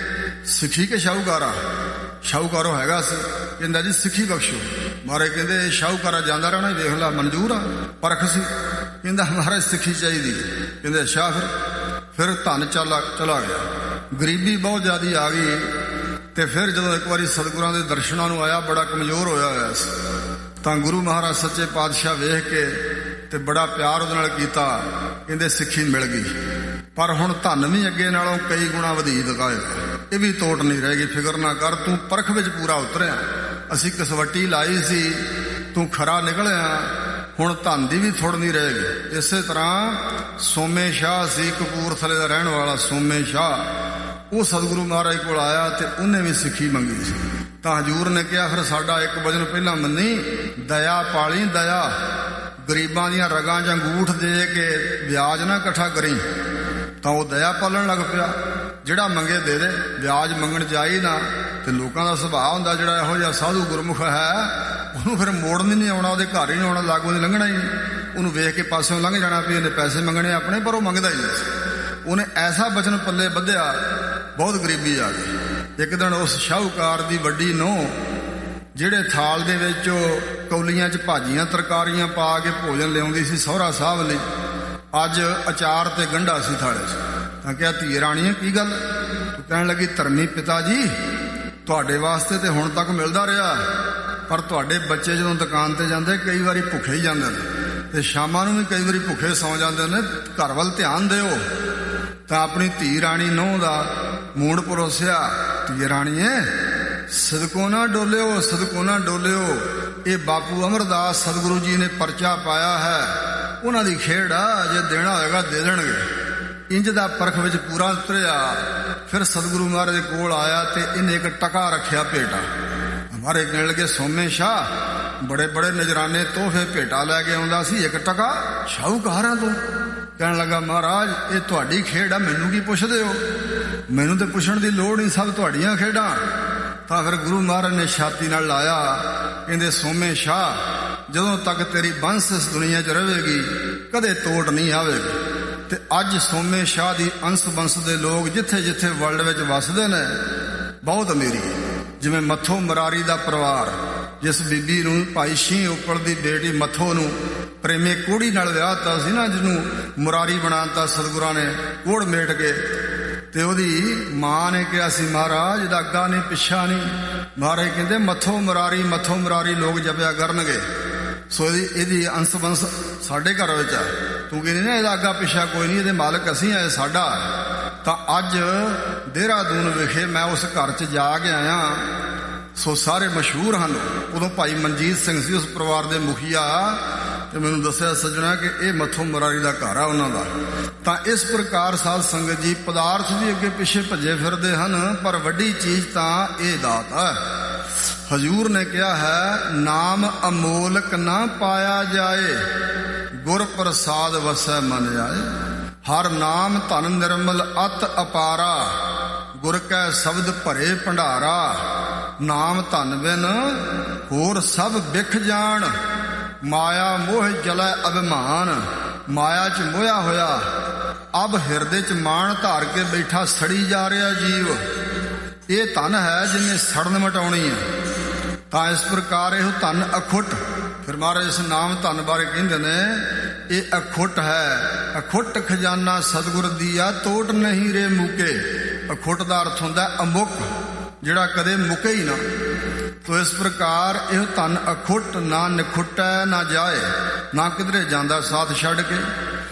ਸਿੱਖੀ ਕਿ ਸ਼ਾਹੂਕਾਰਾ? ਸ਼ਾਹੂਕਾਰੋ ਹੈਗਾ ਸੀ। ਕਹਿੰਦਾ ਜੀ ਸਿੱਖੀ ਬਖਸ਼ੋ। ਮਹਾਰਾਜ ਕਹਿੰਦੇ ਸ਼ਾਹੂਕਾਰਾ ਜਾਂਦਾ ਰਹਿਣਾ ਵੇਖ ਲਾ, ਮਨਜ਼ੂਰ ਆ? ਪਰਖ ਸੀ। ਕਹਿੰਦਾ ਮਹਾਰਾਜ ਸਿੱਖੀ ਚਾਹੀਦੀ। ਕਹਿੰਦੇ ਅੱਛਾ। ਫਿਰ ਧਨ ਚਲਾ ਗਿਆ। ਗਰੀਬੀ ਬਹੁਤ ਜ਼ਿਆਦਾ ਆ ਗਈ ਤੇ ਫਿਰ ਜਦੋਂ ਇੱਕ ਵਾਰੀ ਸਤਿਗੁਰਾਂ ਦੇ ਦਰਸ਼ਨਾਂ ਨੂੰ ਆਇਆ, ਬੜਾ ਕਮਜ਼ੋਰ ਹੋਇਆ ਸੀ, ਤਾਂ ਗੁਰੂ ਮਹਾਰਾਜ ਸੱਚੇ ਪਾਤਸ਼ਾਹ ਵੇਖ ਕੇ ਤੇ ਬੜਾ ਪਿਆਰ ਉਹਦੇ ਨਾਲ ਕੀਤਾ। ਕਹਿੰਦੇ ਸਿੱਖੀ ਮਿਲ ਗਈ, ਪਰ ਹੁਣ ਧਨ ਵੀ ਅੱਗੇ ਨਾਲੋਂ ਕਈ ਗੁਣਾ ਵਧੀ ਦਿਖਾਏਗਾ, ਇਹ ਵੀ ਤੋਟ ਨਹੀਂ ਰਹੇਗੀ। ਫਿਕਰ ਨਾ ਕਰ, ਤੂੰ ਪਰਖ ਵਿੱਚ ਪੂਰਾ ਉਤਰਿਆ। ਅਸੀਂ ਕਸਵੱਟੀ ਲਾਈ ਸੀ, ਤੂੰ ਖਰਾ ਨਿਕਲਿਆ, ਹੁਣ ਧਨ ਦੀ ਵੀ ਥੋੜ ਨਹੀਂ ਰਹੇਗੀ। ਇਸੇ ਤਰ੍ਹਾਂ ਸੋਮੇ ਸ਼ਾਹ ਸੀ, ਕਪੂਰਥਲੇ ਦਾ ਰਹਿਣ ਵਾਲਾ ਸੋਮੇ ਸ਼ਾਹ, ਉਹ ਸਤਿਗੁਰੂ ਮਹਾਰਾਜ ਕੋਲ ਆਇਆ ਤੇ ਉਹਨੇ ਵੀ ਸਿੱਖੀ ਮੰਗੀ ਸੀ। ਤਾਂ ਹਜ਼ੂਰ ਨੇ ਕਿਹਾ ਫਿਰ ਸਾਡਾ ਇੱਕ ਵਚਨ ਪਹਿਲਾਂ ਮੰਨੀ, ਦਇਆ ਪਾਲੀ ਦਇਆ। ਗਰੀਬਾਂ ਦੀਆਂ ਰਗਾਂ 'ਚ ਅੰਗੂਠ ਦੇ ਕੇ ਵਿਆਜ ਨਾ ਇਕੱਠਾ ਕਰੀ। ਤਾਂ ਉਹ ਦਇਆ ਪਾਲਣ ਲੱਗ ਪਿਆ। ਜਿਹੜਾ ਮੰਗੇ ਦੇ ਦੇ, ਵਿਆਜ ਮੰਗਣ ਜਾਈ ਨਾ। ਤੇ ਲੋਕਾਂ ਦਾ ਸੁਭਾਅ ਹੁੰਦਾ ਜਿਹੜਾ ਇਹੋ ਜਿਹਾ ਸਾਧੂ ਗੁਰਮੁਖ ਹੈ ਉਹਨੂੰ ਫਿਰ ਮੋੜਨ ਨਹੀਂ ਆਉਣਾ, ਉਹਦੇ ਘਰ ਹੀ ਨਹੀਂ ਆਉਣਾ, ਲਾਗੋਂ ਨਹੀਂ ਲੰਘਣਾ ਹੀ ਨਹੀਂ। ਉਹਨੂੰ ਵੇਖ ਕੇ ਪਾਸਿਓਂ ਲੰਘ ਜਾਣਾ ਵੀ ਇਹਨੇ ਪੈਸੇ ਮੰਗਣੇ ਆਪਣੇ, ਪਰ ਉਹ ਮੰਗਦਾ ਹੀ ਨਹੀਂ। ਉਹਨੇ ਐਸਾ ਬਚਨ ਪੱਲੇ ਬੱਧਿਆ, ਬਹੁਤ ਗਰੀਬੀ ਆ ਗਈ। ਇੱਕ ਦਿਨ ਉਸ ਸ਼ਾਹੂਕਾਰ ਦੀ ਵੱਡੀ ਨੂੰਹ ਜਿਹੜੇ ਥਾਲ ਦੇ ਵਿੱਚ ਉਹ ਕੌਲੀਆਂ 'ਚ ਭਾਜੀਆਂ ਤਰਕਾਰੀਆਂ ਪਾ ਕੇ ਭੋਜਨ ਲਿਆਉਂਦੀ ਸੀ ਸਹੁਰਾ ਸਾਹਿਬ ਲਈ, ਅੱਜ ਅਚਾਰ ਤੇ ਗੰਢਾ ਸੀ ਥਾਲੇ 'ਚ। ਤਾਂ ਕਿਹਾ ਧੀ ਰਾਣੀਏ ਕੀ ਗੱਲ? ਤੂੰ ਕਹਿਣ ਲੱਗੀ ਧਰਮੀ ਪਿਤਾ ਜੀ ਤੁਹਾਡੇ ਵਾਸਤੇ ਤੇ ਹੁਣ ਤੱਕ ਮਿਲਦਾ ਰਿਹਾ, ਪਰ ਤੁਹਾਡੇ ਬੱਚੇ ਜਦੋਂ ਦੁਕਾਨ ਤੇ ਜਾਂਦੇ ਕਈ ਵਾਰੀ ਭੁੱਖੇ ਹੀ ਜਾਂਦੇ ਨੇ ਤੇ ਸ਼ਾਮਾਂ ਨੂੰ ਵੀ ਕਈ ਵਾਰੀ ਭੁੱਖੇ ਸੌਂ ਜਾਂਦੇ ਨੇ, ਘਰ ਵੱਲ ਧਿਆਨ ਦਿਓ। ਤਾਂ ਆਪਣੀ ਧੀ ਰਾਣੀ ਨੂੰਹ ਦਾ ਮੂਡ ਪਰੋਸਿਆ, ਧੀ ਰਾਣੀਏ ਸਦਕੋ ਨਾ ਡੋਲਿਓ, ਸਦਕੋ ਨਾ ਡੋਲਿਓ। ਇਹ ਬਾਪੂ ਅਮਰਦਾਸ ਸਤਿਗੁਰੂ ਜੀ ਨੇ ਪਰਚਾ ਪਾਇਆ ਹੈ, ਉਹਨਾਂ ਦੀ ਖੇਡ ਆ, ਜੇ ਦੇਣਾ ਹੋਏਗਾ ਦੇ ਦੇਣਗੇ। ਇੰਜ ਦਾ ਪਰਖ ਵਿੱਚ ਪੂਰਾ ਉਤਰਿਆ। ਫਿਰ ਸਤਿਗੁਰੂ ਮਹਾਰਾਜ ਦੇ ਕੋਲ ਆਇਆ ਤੇ ਇਹਨੇ ਇੱਕ ਟਕਾ ਰੱਖਿਆ ਭੇਟਾ। ਹਮਾਰੇ ਕਹਿਣ ਲੱਗੇ ਸੋਮੇ ਸ਼ਾਹ ਬੜੇ ਬੜੇ ਨਜ਼ਰਾਨੇ ਤੋਹਫੇ ਭੇਟਾ ਲੈ ਕੇ ਆਉਂਦਾ ਸੀ, ਇੱਕ ਟਕਾ ਸ਼ਾਹੂਕਾਰਾਂ ਤੋਂ। ਕਹਿਣ ਲੱਗਾ ਮਹਾਰਾਜ ਇਹ ਤੁਹਾਡੀ ਖੇਡ ਆ, ਮੈਨੂੰ ਕੀ ਪੁੱਛਦੇ ਹੋ? ਮੈਨੂੰ ਤੇ ਪੁੱਛਣ ਦੀ ਲੋੜ ਨਹੀਂ, ਸਭ ਤੁਹਾਡੀਆਂ ਖੇਡਾਂ। ਤਾਂ ਫਿਰ ਗੁਰੂ ਮਹਾਰਾਜ ਨੇ ਛਾਤੀ ਨਾਲ ਲਾਇਆ, ਕਹਿੰਦੇ ਸੋਮੇ ਸ਼ਾਹ ਜਦੋਂ ਤੱਕ ਤੇਰੀ ਬੰਸ ਇਸ ਦੁਨੀਆ 'ਚ ਰਹੇਗੀ ਕਦੇ ਤੋਟ ਨਹੀਂ ਆਵੇਗੀ। ਤੇ ਅੱਜ ਸੋਮੇ ਸ਼ਾਹ ਦੀ ਅੰਸ ਬੰਸ ਦੇ ਲੋਕ ਜਿੱਥੇ ਜਿੱਥੇ ਵਰਲਡ ਵਿੱਚ ਵੱਸਦੇ ਨੇ ਬਹੁਤ ਅਮੀਰੀ। ਜਿਵੇਂ ਮੱਥੋ ਮਰਾਰੀ ਦਾ ਪਰਿਵਾਰ, ਜਿਸ ਬੀਬੀ ਨੂੰ ਭਾਈ ਸ਼ੀਂਹ ਉੱਪਲ ਦੀ ਬੇਟੀ ਮੱਥੋ ਨੂੰ ਪ੍ਰੇਮੇ ਕੋੜੀ ਨਾਲ ਵਿਆਹਤਾ ਸੀ ਨਾ, ਜਿਹਨੂੰ ਮੁਰਾਰੀ ਬਣਾਤਾ ਸਤਿਗੁਰਾਂ ਨੇ ਕੋੜ ਮੇਟ ਕੇ, ਤੇ ਉਹਦੀ ਮਾਂ ਨੇ ਕਿਹਾ ਸੀ ਮਹਾਰਾਜ ਇਹਦਾ ਅੱਗਾ ਨਹੀਂ ਪਿੱਛਾ ਨਹੀਂ। ਮਹਾਰਾਜ ਕਹਿੰਦੇ ਮੱਥੋ ਮੁਰਾਰੀ ਲੋਕ ਜਪਿਆ ਕਰਨਗੇ। ਸੋ ਇਹਦੀ ਅੰਸ ਬੰਸ ਸਾਡੇ ਘਰ ਵਿੱਚ ਆ। ਤੂੰ ਕਹਿੰਦੀ ਨਾ ਇਹਦਾ ਅੱਗਾ ਪਿੱਛਾ ਕੋਈ ਨਹੀਂ, ਇਹਦੇ ਮਾਲਕ ਅਸੀਂ ਆ, ਇਹ ਸਾਡਾ। ਤਾਂ ਅੱਜ ਦੇਹਰਾਦੂਨ ਵਿਖੇ ਮੈਂ ਉਸ ਘਰ 'ਚ ਜਾ ਕੇ ਆਇਆ। ਸੋ ਸਾਰੇ ਮਸ਼ਹੂਰ ਹਨ। ਉਦੋਂ ਭਾਈ ਮਨਜੀਤ ਸਿੰਘ ਸੀ ਉਸ ਪਰਿਵਾਰ ਦੇ ਮੁਖੀਆ, ਤੇ ਮੈਨੂੰ ਦੱਸਿਆ ਸੱਜਣਾ ਕਿ ਇਹ ਮੱਥੋ ਮੁਰਾਰੀ ਦਾ ਘਰ ਆ ਉਹਨਾਂ ਦਾ। ਤਾਂ ਇਸ ਪ੍ਰਕਾਰ ਸਾਧ ਸੰਗਤ ਜੀ ਪਦਾਰਥ ਵੀ ਅੱਗੇ ਪਿੱਛੇ ਭੱਜੇ ਫਿਰਦੇ ਹਨ, ਪਰ ਵੱਡੀ ਚੀਜ਼ ਤਾਂ ਇਹ ਦਾਤ ਹੈ। ਹਜ਼ੂਰ ਨੇ ਕਿਹਾ ਹੈ ਨਾਮ ਅਮੋਲਕ ਨਾ ਪਾਇਆ ਜਾਏ, ਗੁਰ ਪ੍ਰਸਾਦ ਵਸੈ ਮਨ ਆਏ। ਹਰ ਨਾਮ ਧਨ ਨਿਰਮਲ ਅਤ ਅਪਾਰਾ, ਗੁਰ ਕੈ ਸ਼ਬਦ ਭਰੇ ਭੰਡਾਰਾ। ਨਾਮ ਧਨ ਬਿਨ ਹੋਰ ਸਭ ਵਿਖ ਜਾਣ, ਮਾਇਆ ਮੋਹ ਜਲੈ ਅਭਿਮਾਨ। ਮਾਇਆ 'ਚ ਮੋਹਿਆ ਹੋਇਆ ਅਬ ਹਿਰਦੇ 'ਚ ਮਾਣ ਧਾਰ ਕੇ ਬੈਠਾ ਸੜੀ ਜਾ ਰਿਹਾ ਜੀਵ। ਇਹ ਧਨ ਹੈ ਜਿਹਨੇ ਸੜਨ ਮਟਾਉਣੀ ਹੈ। ਤਾਂ ਇਸ ਪ੍ਰਕਾਰ ਇਹੋ ਧਨ ਅਖੁੱਟ ਫਿਰ ਮਹਾਰਾਜ ਇਸ ਨਾਮ ਧਨ ਬਾਰੇ ਕਹਿੰਦੇ ਨੇ, ਇਹ ਅਖੁੱਟ ਹੈ, ਅਖੁੱਟ ਖਜ਼ਾਨਾ ਸਤਿਗੁਰ ਦੀਆ, ਤੋਟ ਨਹੀਂ ਰੇ ਮੁਕੇ। ਅਖੁੱਟ ਦਾ ਅਰਥ ਹੁੰਦਾ ਅਮੁੱਕ, ਜਿਹੜਾ ਕਦੇ ਮੁਕੇ ਹੀ ਨਾ। ਤੋ ਇਸ ਪ੍ਰਕਾਰ ਇਹ ਧਨ ਅਖੁੱਟ, ਨਾ ਨਿਖੁੱਟੈ ਨਾ ਜਾਏ, ਨਾ ਕਿਧਰੇ ਜਾਂਦਾ ਸਾਥ ਛੱਡ ਕੇ।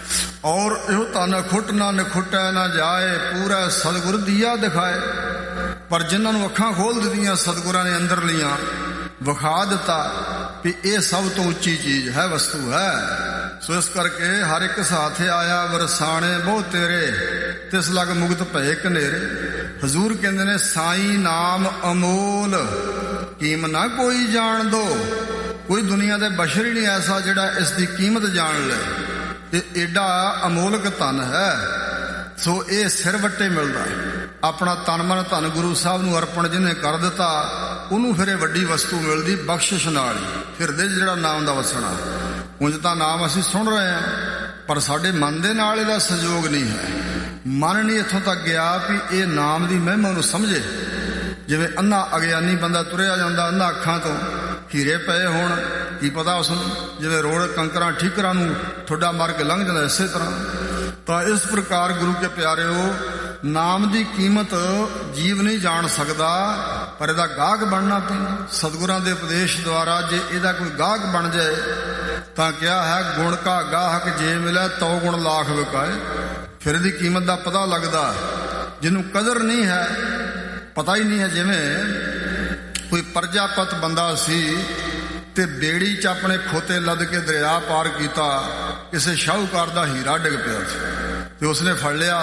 ਔਰ ਇਹੋ ਧਨ ਅਖੁੱਟ ਨਾ ਨਿਖੁੱਟੈ ਨਾ ਜਾਏ, ਪੂਰਾ ਸਤਿਗੁਰ ਦੀਆ ਦਿਖਾਏ। ਪਰ ਜਿਨ੍ਹਾਂ ਨੂੰ ਅੱਖਾਂ ਖੋਲ ਦਿੱਤੀਆਂ ਸਤਿਗੁਰਾਂ ਨੇ ਅੰਦਰ ਲੀਆਂ, ਵਿਖਾ ਦਿੱਤਾ ਵੀ ਇਹ ਸਭ ਤੋਂ ਉੱਚੀ ਚੀਜ਼ ਹੈ, ਵਸਤੂ ਹੈ। ਸੋ ਇਸ ਕਰਕੇ ਹਰ ਇੱਕ ਸਾਥ ਆਇਆ ਵਰਸਾਣੇ ਬਹੁ ਤੇਰੇ, ਤਿਸ ਲਗ ਮੁਕਤ ਭਏ ਕਨੇਰੇ। ਹਜ਼ੂਰ ਕਹਿੰਦੇ ਨੇ ਸਾਈਂ ਨਾਮ ਅਮੋਲ, ਕੀਮ ਨਾ ਕੋਈ ਜਾਣ ਦੋ। ਕੋਈ ਦੁਨੀਆ ਦੇ ਬਸ਼ਰ ਹੀ ਨਹੀਂ ਐਸਾ ਜਿਹੜਾ ਇਸ ਦੀ ਕੀਮਤ ਜਾਣ ਲੈ। ਇਹ ਏਡਾ ਅਮੋਲਕ ਧਨ ਹੈ। ਸੋ ਇਹ ਸਿਰ ਵੱਟੇ ਮਿਲਦਾ। ਆਪਣਾ ਤਨ ਮਨ ਧਨ ਗੁਰੂ ਸਾਹਿਬ ਨੂੰ ਅਰਪਣ ਜਿਹਨੇ ਕਰ ਦਿੱਤਾ, ਉਹਨੂੰ ਫਿਰ ਇਹ ਵੱਡੀ ਵਸਤੂ ਮਿਲਦੀ ਬਖਸ਼ਿਸ਼ ਨਾਲ ਹੀ, ਹਿਰਦੇ 'ਚ ਜਿਹੜਾ ਨਾਮ ਦਾ ਵਸਣਾ। ਉਂਝ ਤਾਂ ਨਾਮ ਅਸੀਂ ਸੁਣ ਰਹੇ ਹਾਂ, ਪਰ ਸਾਡੇ ਮਨ ਦੇ ਨਾਲ ਇਹਦਾ ਸਹਿਯੋਗ ਨਹੀਂ ਹੈ। ਮਨ ਨਹੀਂ ਇੱਥੋਂ ਤੱਕ ਗਿਆ ਵੀ ਇਹ ਨਾਮ ਦੀ ਮਹਿਮਾ ਨੂੰ ਸਮਝੇ। ਜਿਵੇਂ ਅੰਨਾ ਅਗਿਆਨੀ ਬੰਦਾ ਤੁਰਿਆ ਜਾਂਦਾ, ਅੰਨਾ ਅੱਖਾਂ ਤੋਂ ਹੀਰੇ ਪਏ ਹੋਣ, ਕੀ ਪਤਾ ਉਸਨੂੰ, ਜਿਵੇਂ ਰੋੜ ਕੰਕਰਾਂ ਠੀਕਰਾਂ ਨੂੰ ਠੁੱਡਾ ਮਾਰ ਕੇ ਲੰਘ ਜਾਂਦਾ, ਇਸੇ ਤਰ੍ਹਾਂ। ਤਾਂ ਇਸ ਪ੍ਰਕਾਰ ਗੁਰੂ ਕੇ ਪਿਆਰਿਓ, ਨਾਮ ਦੀ ਕੀਮਤ ਜੀਵ ਨਹੀਂ ਜਾਣ ਸਕਦਾ, ਪਰ ਇਹਦਾ ਗਾਹਕ ਬਣਨਾ ਪੈਂਦਾ। ਸਤਿਗੁਰਾਂ ਦੇ ਉਪਦੇਸ਼ ਦੁਆਰਾ ਜੇ ਇਹਦਾ ਕੋਈ ਗਾਹਕ ਬਣ ਜਾਏ ਤਾਂ ਕਿਹਾ ਹੈ, ਗੁਣ ਕਾ ਗਾਹਕ ਜੇ ਮਿਲੇ ਤਉ ਗੁਣ ਲਾਖ ਵਿਕਾਏ। ਫਿਰ ਇਹਦੀ ਕੀਮਤ ਦਾ ਪਤਾ ਲੱਗਦਾ। ਜਿਹਨੂੰ ਕਦਰ ਨਹੀਂ ਹੈ, ਪਤਾ ਹੀ ਨਹੀਂ ਹੈ। ਜਿਵੇਂ ਕੋਈ ਪ੍ਰਜਾਪਤ ਬੰਦਾ ਸੀ ਤੇ ਬੇੜੀ 'ਚ ਆਪਣੇ ਖੋਤੇ ਲੱਦ ਕੇ ਦਰਿਆ ਪਾਰ ਕੀਤਾ, ਕਿਸੇ ਸ਼ਾਹੂਕਾਰ ਦਾ ਹੀਰਾ ਡਿੱਗ ਪਿਆ ਸੀ ਤੇ ਉਸਨੇ ਫੜ ਲਿਆ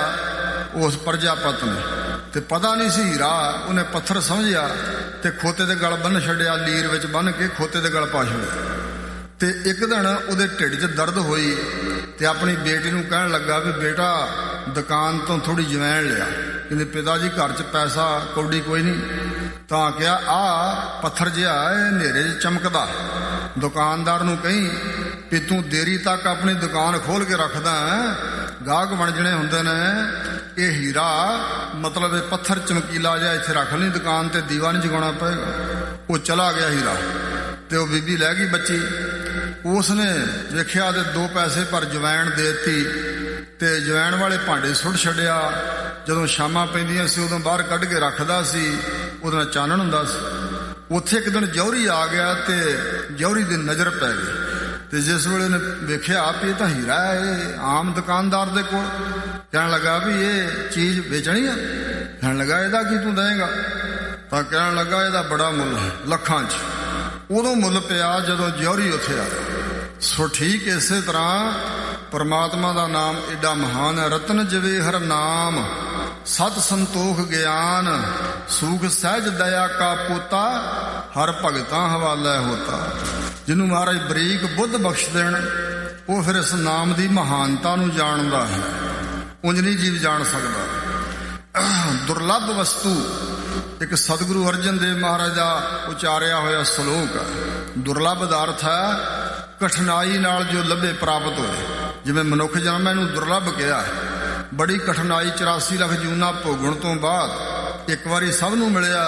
ਉਸ ਪ੍ਰਜਾਪਤ ਨੇ, ਤੇ ਪਤਾ ਨਹੀਂ ਸੀ ਹੀਰਾ, ਉਹਨੇ ਪੱਥਰ ਸਮਝਿਆ ਤੇ ਖੋਤੇ ਦੇ ਗਲ ਬੰਨ੍ਹ ਛੱਡਿਆ, ਲੀਰ ਵਿੱਚ ਬੰਨ੍ਹ ਕੇ ਖੋਤੇ ਦੇ ਗਲ ਪਾ ਛੱਡਿਆ। ਤੇ ਇੱਕ ਦਿਨ ਉਹਦੇ ਢਿੱਡ 'ਚ ਦਰਦ ਹੋਈ ਤੇ ਆਪਣੀ ਬੇਟੀ ਨੂੰ ਕਹਿਣ ਲੱਗਾ ਵੀ ਬੇਟਾ ਦੁਕਾਨ ਤੋਂ ਥੋੜੀ ਜਵੈਣ ਲਿਆ। ਕਹਿੰਦੇ ਪਿਤਾ ਜੀ ਘਰ 'ਚ ਪੈਸਾ ਕੌਡੀ ਕੋਈ ਨਹੀਂ। ਤਾਂ ਕਿਹਾ ਆਹ ਪੱਥਰ ਜਿਹਾ ਇਹ ਹਨੇਰੇ 'ਚ ਚਮਕਦਾ, ਦੁਕਾਨਦਾਰ ਨੂੰ ਕਹੀਂ ਵੀ ਤੂੰ ਦੇਰੀ ਤੱਕ ਆਪਣੀ ਦੁਕਾਨ ਖੋਲ ਕੇ ਰੱਖਦਾ ਹੈ, ਗਾਹਕ ਬਣ ਜਣੇ ਹੁੰਦੇ ਨੇ। ਇਹ ਹੀਰਾ ਮਤਲਬ ਇਹ ਪੱਥਰ ਚਮਕੀਲਾ ਜਿਹਾ ਇੱਥੇ ਰੱਖ ਲਈ, ਦੁਕਾਨ ਤੇ ਦੀਵਾ ਨਹੀਂ ਜਗਾਉਣਾ ਪਏਗਾ। ਉਹ ਚਲਾ ਗਿਆ ਹੀਰਾ ਤੇ ਉਹ ਬੀਬੀ ਲੈ ਗਈ ਬੱਚੀ। ਉਸਨੇ ਵੇਖਿਆ ਤੇ 2 ਪੈਸੇ ਪਰ ਜਵੈਣ ਦੇਤੀ ਤੇ ਜਵੈਣ ਵਾਲੇ ਭਾਂਡੇ ਸੁੱਟ ਛੱਡਿਆ। ਜਦੋਂ ਸ਼ਾਮਾਂ ਪੈਂਦੀਆਂ ਸੀ ਉਦੋਂ ਬਾਹਰ ਕੱਢ ਕੇ ਰੱਖਦਾ ਸੀ, ਉਹਦੇ ਨਾਲ ਚਾਨਣ ਹੁੰਦਾ ਸੀ। ਉੱਥੇ ਇੱਕ ਦਿਨ ਜੌਹਰੀ ਆ ਗਿਆ ਤੇ ਜੌਹਰੀ ਦੀ ਨਜ਼ਰ ਪੈ ਗਈ ਤੇ ਜਿਸ ਵੇਲੇ ਉਹਨੇ ਵੇਖਿਆ ਵੀ ਇਹ ਤਾਂ ਹੀਰਾ ਹੈ, ਇਹ ਆਮ ਦੁਕਾਨਦਾਰ ਦੇ ਕੋਲ। ਕਹਿਣ ਲੱਗਾ ਵੀ ਇਹ ਚੀਜ਼ ਵੇਚਣੀ ਆ। ਕਹਿਣ ਲੱਗਾ ਇਹਦਾ ਕੀ ਤੂੰ ਦੇਵੇਂਗਾ? ਤਾਂ ਕਹਿਣ ਲੱਗਾ ਇਹਦਾ ਬੜਾ ਮੁੱਲ ਹੈ, ਲੱਖਾਂ 'ਚ। ਉਦੋਂ ਮੁੱਲ ਪਿਆ ਜਦੋਂ ਜੌਹਰੀ ਉੱਥੇ ਆਇਆ। ਸੋ ਠੀਕ ਇਸੇ ਤਰ੍ਹਾਂ ਪਰਮਾਤਮਾ ਦਾ ਨਾਮ ਏਡਾ ਮਹਾਨ ਹੈ। ਰਤਨ ਜਵੇ ਹਰ ਨਾਮ, ਸਤ ਸੰਤੋਖ ਗਿਆਨ, ਸੂਖ ਸਹਿਜ ਦਇਆ ਕਾ ਪੋਤਾ, ਹਰ ਭਗਤਾਂ ਹਵਾਲੇ ਹੋਤਾ। ਜਿਹਨੂੰ ਮਹਾਰਾਜ ਬਰੀਕ ਬੁੱਧ ਬਖਸ਼ ਦੇਣ, ਉਹ ਫਿਰ ਇਸ ਨਾਮ ਦੀ ਮਹਾਨਤਾ ਨੂੰ ਜਾਣਦਾ ਹੈ। ਉਂਝ ਨਹੀਂ ਜੀਵ ਜਾਣ ਸਕਦਾ। ਦੁਰਲੱਭ ਵਸਤੂ ਇੱਕ ਸਤਿਗੁਰੂ ਅਰਜਨ ਦੇਵ ਮਹਾਰਾਜ ਦਾ ਉਚਾਰਿਆ ਹੋਇਆ ਸ਼ਲੋਕ ਹੈ। ਦੁਰਲੱਭ ਦਾ ਅਰਥ ਹੈ ਕਠਿਨਾਈ ਨਾਲ ਜੋ ਲੱਭੇ ਪ੍ਰਾਪਤ ਹੋਏ। ਜਿਵੇਂ ਮਨੁੱਖ ਜਨਮ ਇਹਨੂੰ ਦੁਰਲੱਭ ਕਿਹਾ ਹੈ। ਬੜੀ ਕਠਿਨਾਈ 84 ਲੱਖ ਜੂਨਾਂ ਭੋਗਣ ਤੋਂ ਬਾਅਦ ਇੱਕ ਵਾਰੀ ਸਭ ਨੂੰ ਮਿਲਿਆ,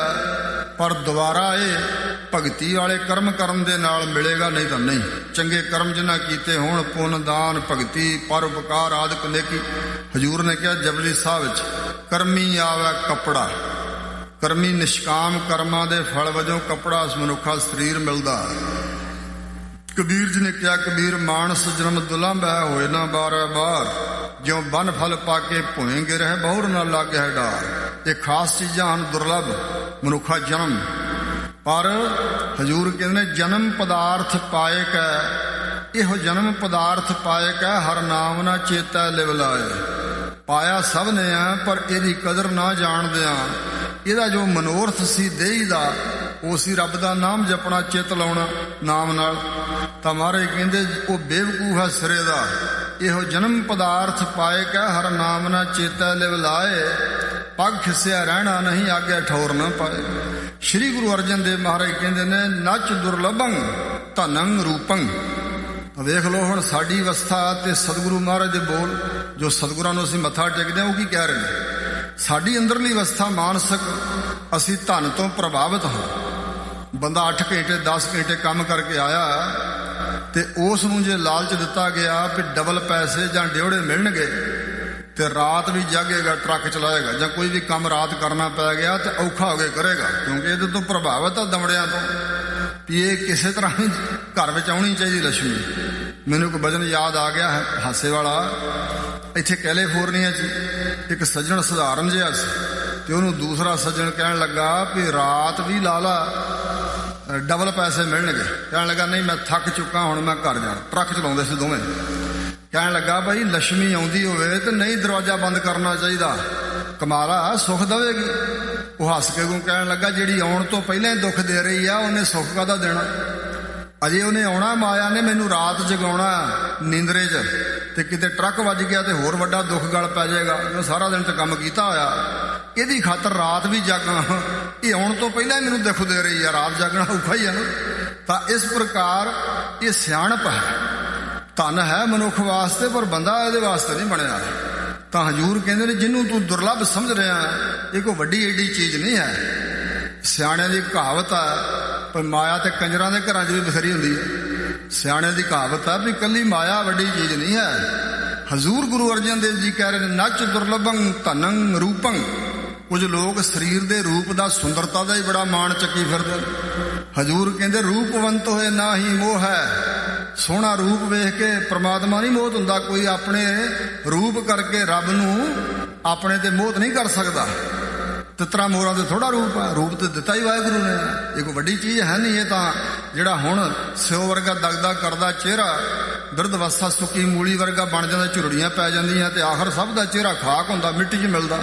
ਪਰ ਦੁਬਾਰਾ ਇਹ ਭਗਤੀ ਵਾਲੇ ਕਰਮ ਕਰਨ ਦੇ ਨਾਲ ਮਿਲੇਗਾ, ਨਹੀਂ ਤਾਂ ਨਹੀਂ। ਚੰਗੇ ਕਰਮ ਜਿਨ੍ਹਾਂ ਕੀਤੇ ਹੋਣ, ਪੁੰਨ ਦਾਨ ਭਗਤੀ ਪਰਉਪਕਾਰ ਆਦਿਕ ਨੇਕੀ। ਹਜ਼ੂਰ ਨੇ ਕਿਹਾ ਜਪਜੀ ਸਾਹਿਬ ਵਿੱਚ, ਕਰਮੀ ਆਵੇ ਕੱਪੜਾ। ਕਰਮੀ ਨਿਸ਼ਕਾਮ ਕਰਮਾਂ ਦੇ ਫਲ ਵਜੋਂ ਕੱਪੜਾ ਮਨੁੱਖਾ ਸਰੀਰ ਮਿਲਦਾ। ਕਬੀਰ ਜੀ ਨੇ ਕਿਹਾ, ਕਬੀਰ ਮਾਨਸ ਜਨਮ ਦੁਲੰਭ ਹੈ, ਹੋਏ ਨਾ ਬਾਰ ਬਾਰ, ਜਿਉਂ ਬਨ ਫਲ ਪਾ ਕੇ ਭੋਏਂਗੇ ਰਹਿ, ਬਹੁਰ ਨਾ ਲਾਗੇ ਹੈ ਡਾਰ। ਇਹ ਖਾਸ ਚੀਜ਼ਾਂ ਹਨ ਦੁਰਲੱਭ ਮਨੁੱਖਾ ਜਨਮ। ਪਰ ਹਜ਼ੂਰ ਕਹਿੰਦੇ ਨੇ ਜਨਮ ਪਦਾਰਥ ਪਾਏ ਕੈ, ਇਹੋ ਜਨਮ ਪਦਾਰਥ ਪਾਏ ਕੈ, ਹਰ ਨਾਮ ਨਾ ਚੇਤੈ ਲਿਵ ਲਾਏ। ਪਾਇਆ ਸਭ ਨੇ ਆ, ਪਰ ਇਹਦੀ ਕਦਰ ਨਾ ਜਾਣਦਿਆਂ ਇਹਦਾ ਜੋ ਮਨੋਰਥ ਸੀ ਦੇਹੀ ਦਾ, ਉਹ ਸੀ ਰੱਬ ਦਾ ਨਾਮ ਜਪਣਾ, ਚਿੱਤ ਲਾਉਣਾ ਨਾਮ ਨਾਲ। ਤਾਂ ਮਹਾਰਾਜ ਕਹਿੰਦੇ ਉਹ ਬੇਵਕੂਫ ਹੈ ਸਿਰੇ ਦਾ। ਇਹੋ ਜਨਮ ਪਦਾਰਥ ਪਾਏ ਕੈ, ਹਰ ਨਾਮ ਨਾ ਚੇਤੈ ਲਿਵ ਲਾਏ। ਪੱਗ ਖਿੱਸਿਆ ਰਹਿਣਾ ਨਹੀਂ, ਆਗੇ ਠੌਰ ਨਾ ਪਾਏ। ਸ਼੍ਰੀ ਗੁਰੂ ਅਰਜਨ ਦੇਵ ਮਹਾਰਾਜ ਕਹਿੰਦੇ ਨੇ, ਨਚ ਦੁਰਲਭੰ ਧਨੰ ਰੂਪੰ। ਵੇਖ ਲਓ ਹੁਣ ਸਾਡੀ ਅਵਸਥਾ ਤੇ ਸਤਿਗੁਰੂ ਮਹਾਰਾਜ ਦੇ ਬੋਲ, ਜੋ ਸਤਿਗੁਰਾਂ ਨੂੰ ਅਸੀਂ ਮੱਥਾ ਟੇਕਦੇ ਹਾਂ, ਉਹ ਕੀ ਕਹਿ ਰਹੇ ਨੇ? ਸਾਡੀ ਅੰਦਰਲੀ ਅਵਸਥਾ ਮਾਨਸਿਕ, ਅਸੀਂ ਧਨ ਤੋਂ ਪ੍ਰਭਾਵਿਤ ਹਾਂ। ਬੰਦਾ 8 ਘੰਟੇ 10 ਘੰਟੇ ਕੰਮ ਕਰਕੇ ਆਇਆ ਤੇ ਉਸ ਨੂੰ ਜੇ ਲਾਲਚ ਦਿੱਤਾ ਗਿਆ ਵੀ ਡਬਲ ਪੈਸੇ ਜਾਂ ਡਿਉੜੇ ਮਿਲਣਗੇ ਤੇ ਰਾਤ ਵੀ ਜਾਗੇਗਾ, ਟਰੱਕ ਚਲਾਏਗਾ, ਜਾਂ ਕੋਈ ਵੀ ਕੰਮ ਰਾਤ ਕਰਨਾ ਪੈ ਗਿਆ ਤੇ ਔਖਾ ਹੋ ਕੇ ਕਰੇਗਾ, ਕਿਉਂਕਿ ਇਹਦੇ ਤੋਂ ਪ੍ਰਭਾਵਿਤ ਆ ਦਮੜਿਆਂ ਤੋਂ ਵੀ ਇਹ ਕਿਸੇ ਤਰ੍ਹਾਂ ਹੀ ਘਰ ਵਿੱਚ ਆਉਣੀ ਚਾਹੀਦੀ ਲక్ష్ਮੀ। ਮੈਨੂੰ ਇੱਕ ਭਜਨ ਯਾਦ ਆ ਗਿਆ ਹਾਸੇ ਵਾਲਾ। ਇੱਥੇ ਕੈਲੀਫੋਰਨੀਆ 'ਚ ਇੱਕ ਸੱਜਣ ਸਧਾਰਨ ਜਿਹਾ ਸੀ ਤੇ ਉਹਨੂੰ ਦੂਸਰਾ ਸੱਜਣ ਕਹਿਣ ਲੱਗਾ ਵੀ ਰਾਤ ਵੀ ਲਾ ਲਾ, ਡਬਲ ਪੈਸੇ ਮਿਲਣਗੇ। ਕਹਿਣ ਲੱਗਾ ਨਹੀਂ ਮੈਂ ਥੱਕ ਚੁੱਕਾ, ਹੁਣ ਮੈਂ ਘਰ ਜਾਣਾ। ਟਰੱਕ ਚਲਾਉਂਦੇ ਸੀ ਦੋਵੇਂ। ਕਹਿਣ ਲੱਗਾ ਭਾਈ ਲక్ష్ਮੀ ਆਉਂਦੀ ਹੋਵੇ ਤੇ ਨਹੀਂ ਦਰਵਾਜ਼ਾ ਬੰਦ ਕਰਨਾ ਚਾਹੀਦਾ, ਕਮਾਲਾ ਸੁੱਖ ਦੇਵੇਗੀ। ਉਹ ਹੱਸ ਕੇ ਕਹਿਣ ਲੱਗਾ ਜਿਹੜੀ ਆਉਣ ਤੋਂ ਪਹਿਲਾਂ ਹੀ ਦੁੱਖ ਦੇ ਰਹੀ ਆ ਉਹਨੇ ਸੁੱਖ ਕਾਹਦਾ ਦੇਣਾ? ਅਜੇ ਉਹਨੇ ਆਉਣਾ, ਮਾਇਆ ਨੇ ਮੈਨੂੰ ਰਾਤ ਜਗਾਉਣਾ ਨੀਂਦਰੇ 'ਚ, ਤੇ ਕਿਤੇ ਟਰੱਕ ਵੱਜ ਗਿਆ ਤੇ ਹੋਰ ਵੱਡਾ ਦੁੱਖ ਗਲ ਪੈ ਜਾਏਗਾ। ਉਹ ਸਾਰਾ ਦਿਨ ਤੇ ਕੰਮ ਕੀਤਾ ਹੋਇਆ, ਇਹਦੀ ਖਾਤਰ ਰਾਤ ਵੀ ਜਾਗਾਂ। ਇਹ ਆਉਣ ਤੋਂ ਪਹਿਲਾਂ ਹੀ ਮੈਨੂੰ ਦੁੱਖ ਦੇ ਰਹੀ ਆ, ਰਾਤ ਜਾਗਣਾ ਔਖਾ ਹੀ ਆ ਨਾ। ਤਾਂ ਇਸ ਪ੍ਰਕਾਰ ਇਹ ਸਿਆਣਪ ਹੈ, ਧਨ ਹੈ ਮਨੁੱਖ ਵਾਸਤੇ, ਪਰ ਬੰਦਾ ਇਹਦੇ ਵਾਸਤੇ ਨਹੀਂ ਬਣਿਆ। ਤਾਂ ਹਜ਼ੂਰ ਕਹਿੰਦੇ ਨੇ ਜਿਹਨੂੰ ਤੂੰ ਦੁਰਲੱਭ ਸਮਝ ਰਿਹਾ ਇਹ ਕੋਈ ਵੱਡੀ ਏਡੀ ਚੀਜ਼ ਨਹੀਂ ਹੈ। ਸਿਆਣਿਆਂ ਦੀ ਕਹਾਵਤ ਆ, ਪਰ ਮਾਇਆ ਤੇ ਕੰਜਰਾਂ ਦੇ ਘਰਾਂ 'ਚ ਵੀ ਬਥੇਰੀ ਹੁੰਦੀ ਹੈ। ਸਿਆਣਿਆਂ ਦੀ ਕਹਾਵਤ ਆ ਵੀ ਕੱਲੀ ਮਾਇਆ ਵੱਡੀ ਚੀਜ਼ ਨਹੀਂ ਹੈ। ਹਜ਼ੂਰ ਗੁਰੂ ਅਰਜਨ ਦੇਵ ਜੀ ਕਹਿ ਰਹੇ ਨੇ ਨਚ ਦੁਰਲਭੰ ਧਨੰ ਰੂਪੰ। ਕੁਝ ਲੋਕ ਸਰੀਰ ਦੇ ਰੂਪ ਦਾ, ਸੁੰਦਰਤਾ ਦਾ ਹੀ ਬੜਾ ਮਾਣ ਚੱਕੀ ਫਿਰਦੇ। ਹਜ਼ੂਰ ਕਹਿੰਦੇ ਰੂਪਵੰਤ ਹੋਏ ਨਾ ਹੀ ਮੋਹ ਹੈ। ਸੋਹਣਾ ਰੂਪ ਵੇਖ ਕੇ ਪ੍ਰਮਾਤਮਾ ਨਹੀਂ ਮੋਹਿਤ ਹੁੰਦਾ। ਕੋਈ ਆਪਣੇ ਰੂਪ ਕਰਕੇ ਰੱਬ ਨੂੰ ਆਪਣੇ ਤੇ ਮੋਹਿਤ ਨਹੀਂ ਕਰ ਸਕਦਾ। ਤਿੱਤਰਾ ਮੋਰਾਂ ਦੇ ਥੋੜਾ ਰੂਪ ਹੈ, ਰੂਪ ਤੇ ਦਿੱਤਾ ਹੀ ਵਾਹਿਗੁਰੂ ਨੇ। ਇਹ ਕੋਈ ਵੱਡੀ ਚੀਜ਼ ਹੈ ਨਹੀਂ। ਇਹ ਤਾਂ ਜਿਹੜਾ ਹੁਣ ਸਿਓ ਵਰਗਾ ਦਗਦਾ ਕਰਦਾ ਚਿਹਰਾ ਬਿਰਧ ਅਵਸਥਾ ਸੁੱਕੀ ਮੂਲੀ ਵਰਗਾ ਬਣ ਜਾਂਦਾ, ਝੁਰੜੀਆਂ ਪੈ ਜਾਂਦੀਆਂ ਤੇ ਆਖਰ ਸਭ ਦਾ ਚਿਹਰਾ ਖਾਕ ਹੁੰਦਾ, ਮਿੱਟੀ 'ਚ ਮਿਲਦਾ।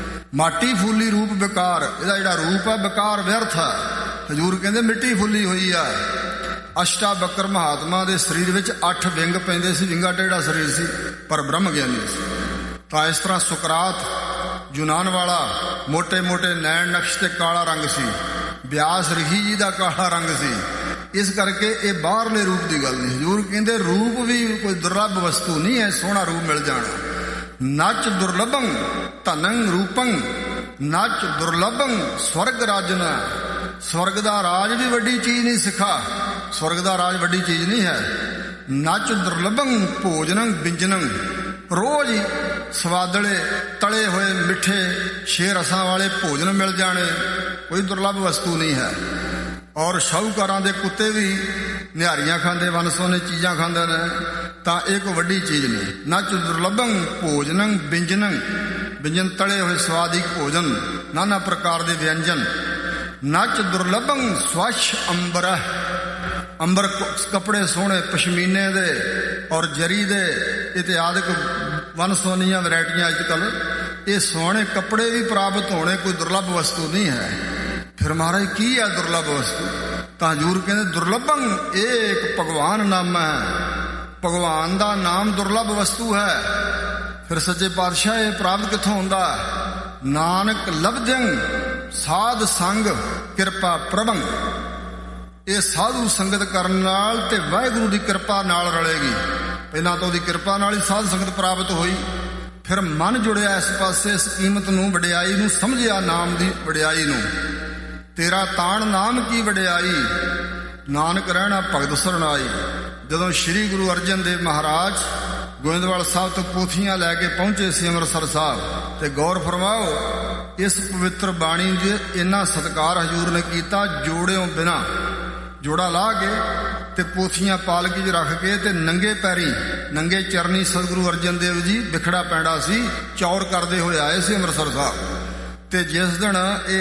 ਮਾਟੀ ਫੁੱਲੀ ਰੂਪ ਬੇਕਾਰ, ਇਹਦਾ ਜਿਹੜਾ ਰੂਪ ਹੈ ਬੇਕਾਰ ਵਿਅਰਥ ਹੈ। ਹਜ਼ੂਰ ਕਹਿੰਦੇ ਮਿੱਟੀ ਫੁੱਲੀ ਹੋਈ ਆ। ਅਸ਼ਟਾ ਬੱਕਰ ਮਹਾਤਮਾ ਦੇ ਸਰੀਰ ਵਿੱਚ 8 ਵਿੰਗ ਪੈਂਦੇ ਸੀ, ਵਿੰਗਾ ਟੇੜਾ ਸਰੀਰ ਸੀ, ਪਰ ਬ੍ਰਹਮ ਗਿਆਨੀ ਸੀ। ਤਾਂ ਇਸ ਤਰ੍ਹਾਂ ਸੁਕਰਾਤ ਯੂਨਾਨ ਵਾਲਾ ਮੋਟੇ ਮੋਟੇ ਨੈਣ ਨਕਸ਼ ਤੇ ਕਾਲਾ ਰੰਗ ਸੀ, ਬਿਆਸ ਰਿਖੀ ਜੀ ਦਾ ਕਾਲਾ ਰੰਗ ਸੀ। ਇਸ ਕਰਕੇ ਇਹ ਬਾਹਰਲੇ ਰੂਪ ਦੀ ਗੱਲ ਨਹੀਂ। ਹਜ਼ੂਰ ਕਹਿੰਦੇ ਰੂਪ ਵੀ ਕੋਈ ਦੁਰਲੱਭ ਵਸਤੂ ਨਹੀਂ ਹੈ, ਸੋਹਣਾ ਰੂਪ ਮਿਲ ਜਾਣਾ। ਨਚ ਦੁਰਲਭੰ ਧਨੰ ਰੂਪੰ, ਨਚ ਦੁਰਲਭੰ ਸਵਰਗ ਰਾਜਨ। ਸਵਰਗ ਦਾ ਰਾਜ ਵੀ ਵੱਡੀ ਚੀਜ਼ ਨਹੀਂ ਸਿੱਖਾ, ਸਵਰਗ ਦਾ ਰਾਜ ਵੱਡੀ ਚੀਜ਼ ਨਹੀਂ ਹੈ। ਨਚ ਦੁਰਲਭੰ ਭੋਜਨੰ ਵਿੰਜਨੰ। ਰੋਜ਼ ਹੀ ਸਵਾਦਲੇ ਤਲੇ ਹੋਏ ਮਿੱਠੇ 6 ਰਸਾਂ ਵਾਲੇ ਭੋਜਨ ਮਿਲ ਜਾਣੇ ਕੋਈ ਦੁਰਲੱਭ ਵਸਤੂ ਨਹੀਂ ਹੈ। ਔਰ ਸ਼ਾਹੂਕਾਰਾਂ ਦੇ ਕੁੱਤੇ ਵੀ ਨਿਹਾਰੀਆਂ ਖਾਂਦੇ, ਵਨਸਵਨੇ ਚੀਜ਼ਾਂ ਖਾਂਦੇ ਨੇ, ਤਾਂ ਇਹ ਕੋਈ ਵੱਡੀ ਚੀਜ਼ ਨਹੀਂ। ਨਚ ਦੁਰਲਭੰ ਭੋਜਨੰ ਵਿੰਜਨੰ। ਵਿੰਜਨ ਤਲੇ ਹੋਏ ਸਵਾਦਿਕ ਭੋਜਨ, ਨਾਨਾ ਪ੍ਰਕਾਰ ਦੇ ਵਿਅੰਜਨ। ਨਚ ਦੁਰਲਭੰ ਸਵੱਛ ਅੰਬਰ। ਅੰਬਰ ਕੱਪੜੇ ਸੋਹਣੇ ਪਸ਼ਮੀਨੇ ਦੇ ਔਰ ਜਰੀ ਦੇ ਇਤਿਆਦਿਕ ਵਨਸਵਨੀਆਂ ਵੈਰਾਈਟੀਆਂ ਅੱਜ ਕੱਲ, ਇਹ ਸੋਹਣੇ ਕੱਪੜੇ ਵੀ ਪ੍ਰਾਪਤ ਹੋਣੇ ਕੋਈ ਦੁਰਲੱਭ ਵਸਤੂ ਨਹੀਂ ਹੈ। ਫਿਰ ਮਹਾਰਾਜ ਕੀ ਹੈ ਦੁਰਲੱਭ ਵਸਤੂ? ਤਾਂ ਹਜ਼ੂਰ ਕਹਿੰਦੇ ਦੁਰਲਭੰ ਇਹ ਇੱਕ ਭਗਵਾਨ ਨਾਮ ਹੈ, ਭਗਵਾਨ ਦਾ ਨਾਮ ਦੁਰਲੱਭ ਵਸਤੂ ਹੈ। ਫਿਰ ਸੱਚੇ ਪਾਤਸ਼ਾਹ ਇਹ ਪ੍ਰਾਪਤ ਕਿੱਥੋਂ ਹੁੰਦਾ? ਨਾਨਕ ਲਬਧੰ ਸਾਧ ਸੰਗ ਕਿਰਪਾ ਪ੍ਰਭੰ। ਇਹ ਸਾਧੂ ਸੰਗਤ ਕਰਨ ਨਾਲ ਤੇ ਵਾਹਿਗੁਰੂ ਦੀ ਕਿਰਪਾ ਨਾਲ ਰਲੇਗੀ। ਪਹਿਲਾਂ ਤਾਂ ਉਹਦੀ ਕਿਰਪਾ ਨਾਲ ਹੀ ਸਾਧ ਸੰਗਤ ਪ੍ਰਾਪਤ ਹੋਈ, ਫਿਰ ਮਨ ਜੁੜਿਆ ਇਸ ਪਾਸੇ, ਇਸ ਕੀਮਤ ਨੂੰ, ਵਡਿਆਈ ਨੂੰ ਸਮਝਿਆ, ਨਾਮ ਦੀ ਵਡਿਆਈ ਨੂੰ। ਤੇਰਾ ਤਾਣ ਨਾਮ ਕੀ ਵਡਿਆਈ, ਨਾਨਕ ਰਹਿਣਾ ਭਗਤ ਸਰਣਾਈ। ਜਦੋਂ ਸ੍ਰੀ ਗੁਰੂ ਅਰਜਨ ਦੇਵ ਮਹਾਰਾਜ ਗੋਇੰਦਵਾਲ ਸਾਹਿਬ ਤੋਂ ਪੋਥੀਆਂ ਲੈ ਕੇ ਪਹੁੰਚੇ ਸੀ ਅੰਮ੍ਰਿਤਸਰ ਸਾਹਿਬ, ਤੇ ਗੌਰ ਫਰਮਾਓ ਇਸ ਪਵਿੱਤਰ ਬਾਣੀ ਦੇ ਇੰਨਾ ਸਤਿਕਾਰ ਹਜ਼ੂਰ ਨੇ ਕੀਤਾ। ਜੋੜਿਓਂ ਬਿਨਾ ਜੋੜਾ ਲਾ ਕੇ ਤੇ ਪੋਥੀਆਂ ਪਾਲਕੀ 'ਚ ਰੱਖ ਕੇ ਤੇ ਨੰਗੇ ਪੈਰੀ, ਨੰਗੇ ਚਰਨੀ ਸਤਿਗੁਰੂ ਅਰਜਨ ਦੇਵ ਜੀ ਵਿਖੜਾ ਪੈਂਡਾ ਸੀ, ਚੌਰ ਕਰਦੇ ਹੋਏ ਆਏ ਸੀ ਅੰਮ੍ਰਿਤਸਰ ਸਾਹਿਬ। ਤੇ ਜਿਸ ਦਿਨ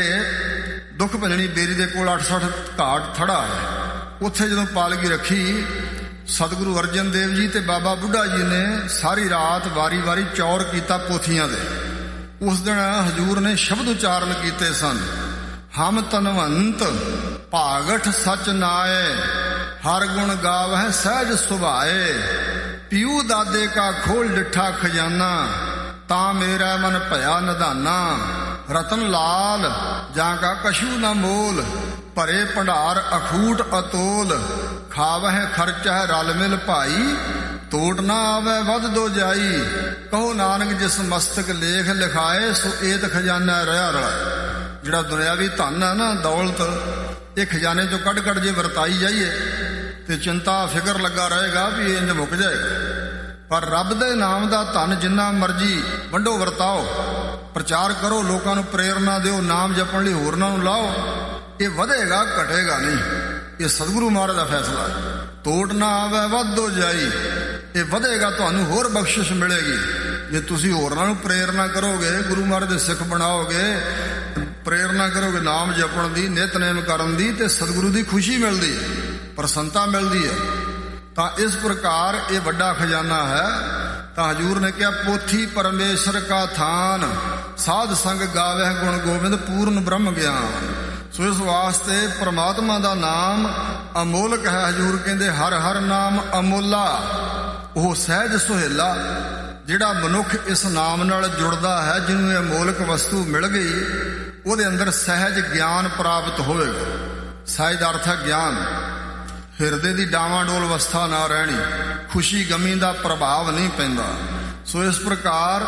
ਇਹ ਦੁੱਖ ਭੰਜਣੀ ਬੇਰੀ ਦੇ ਕੋਲ 860 ਘਾਟ ਥੜਾ ਹੈ, ਉੱਥੇ ਜਦੋਂ ਪਾਲਕੀ ਰੱਖੀ, ਸਤਿਗੁਰੂ ਅਰਜਨ ਦੇਵ ਜੀ ਤੇ ਬਾਬਾ ਬੁੱਢਾ ਜੀ ਨੇ ਸਾਰੀ ਰਾਤ ਵਾਰੀ-ਵਾਰੀ ਚੌਰ ਕੀਤਾ ਪੋਥੀਆਂ ਦੇ। ਉਸ ਦਿਨ ਹਜ਼ੂਰ ਨੇ ਸ਼ਬਦ ਉਚਾਰਨ ਕੀਤੇ ਸਨ, ਹਮ ਤਨਵੰਤ ਭਾਗਠ ਸਚ ਨਾਏ, ਹਰ ਗੁਣ ਗਾਵਹਿ ਸਹਿਜ ਸੁਭਾਏ। ਪਿਉ ਦਾਦੇ ਕਾ ਖੋਲ ਡਿਠਾ ਖਜ਼ਾਨਾ, ਤਾਂ ਮੇਰਾ ਮਨ ਭਇਆ ਨਿਧਾਨਾ। ਰਤਨ ਲਾਲ ਜਾਂ ਕਾ ਕਛੂ ਨਾ ਮੋਲ, ਭਰੇ ਭੰਡਾਰ ਅਖੂਟ ਅਤੋਲ। ਖਾਵਹਿ ਖਰਚਹਿ ਰਲ ਮਿਲ ਭਾਈ, ਤੋਟ ਨਾ ਆਵੇ ਵੱਧ ਦੋ ਜਾਈ। ਕਹੋ ਨਾਨਕ ਜਿਸ ਮਸਤਕ ਲੇਖ ਲਿਖਾਏ, ਸੋ ਏਤ ਖਜ਼ਾਨਾ ਰਿਹਾ ਰਲਾ। ਜਿਹੜਾ ਦੁਨਿਆਵੀ ਧਨ ਹੈ ਨਾ, ਦੌਲਤ, ਇਹ ਖਜ਼ਾਨੇ ਚੋਂ ਕੱਢ ਕੱਢ ਜੇ ਵਰਤਾਈ ਜਾਈਏ ਤੇ ਚਿੰਤਾ ਫਿਕਰ ਲੱਗਾ ਰਹੇਗਾ ਵੀ ਇੰਜ ਮੁੱਕ ਜਾਏਗਾ। ਪਰ ਰੱਬ ਦੇ ਨਾਮ ਦਾ ਧਨ ਜਿੰਨਾ ਮਰਜੀ ਵੰਡੋ ਵਰਤਾਓ, ਪ੍ਰਚਾਰ ਕਰੋ, ਲੋਕਾਂ ਨੂੰ ਪ੍ਰੇਰਨਾ ਦਿਓ, ਨਾਮ ਜਪਣ ਲਈ ਹੋਰਨਾਂ ਨੂੰ ਲਾਓ। ਇਹ ਵਧੇਗਾ ਘਟੇਗਾ ਨਹੀਂ। ਇਹ ਸਤਿਗੁਰੂ ਮਹਾਰਾਜ ਦਾ ਫੈਸਲਾ ਹੈ। ਤੋੜ ਨਾ ਆਵੇ ਵੱਧੋ ਜਾਈ, ਇਹ ਵਧੇਗਾ, ਤੁਹਾਨੂੰ ਹੋਰ ਬਖਸ਼ਿਸ਼ ਮਿਲੇਗੀ। ਜੇ ਤੁਸੀਂ ਹੋਰਨਾਂ ਨੂੰ ਪ੍ਰੇਰਨਾ ਕਰੋਗੇ, ਗੁਰੂ ਮਹਾਰਾਜ ਦੇ ਸਿੱਖ ਬਣਾਓਗੇ, ਪ੍ਰੇਰਨਾ ਕਰੋਗੇ ਨਾਮ ਜਪਣ ਦੀ, ਨਿਤਨੇਮ ਕਰਨ ਦੀ, ਤੇ ਸਤਿਗੁਰੂ ਦੀ ਖੁਸ਼ੀ ਮਿਲਦੀ ਹੈ, ਪ੍ਰਸੰਨਤਾ ਮਿਲਦੀ ਹੈ। ਤਾਂ ਇਸ ਪ੍ਰਕਾਰ ਇਹ ਵੱਡਾ ਖਜ਼ਾਨਾ ਹੈ। ਤਾਂ ਹਜ਼ੂਰ ਨੇ ਕਿਹਾ ਪੋਥੀ ਪਰਮੇਸ਼ਰ ਕਾ ਥਾਨ, ਸਾਧ ਸੰਗ ਗਾਵਹਿ ਗੁਣ ਗੋਬਿੰਦ ਪੂਰਨ ਬ੍ਰਹਮ ਗਿਆਨ। ਸੋ ਇਸ ਵਾਸਤੇ ਪ੍ਰਮਾਤਮਾ ਦਾ ਨਾਮ ਅਮੋਲਕ ਹੈ। ਹਜ਼ੂਰ ਕਹਿੰਦੇ ਹਰ ਹਰ ਨਾਮ ਅਮੋਲਾ, ਉਹ ਸਹਿਜ ਸੁਹੇਲਾ। ਜਿਹੜਾ ਮਨੁੱਖ ਇਸ ਨਾਮ ਨਾਲ ਜੁੜਦਾ ਹੈ, ਜਿਹਨੂੰ ਇਹ ਅਮੋਲਕ ਵਸਤੂ ਮਿਲ ਗਈ, ਉਹਦੇ ਅੰਦਰ ਸਹਿਜ ਗਿਆਨ ਪ੍ਰਾਪਤ ਹੋਵੇਗਾ। ਸਹਿਜ ਦਾ ਅਰਥ ਹੈ ਗਿਆਨ। ਹਿਰਦੇ ਦੀ ਡਾਵਾਂਡੋਲ ਅਵਸਥਾ ਨਾ ਰਹਿਣੀ, ਖੁਸ਼ੀ ਗਮੀ ਦਾ ਪ੍ਰਭਾਵ ਨਹੀਂ ਪੈਂਦਾ। ਸੋ ਇਸ ਪ੍ਰਕਾਰ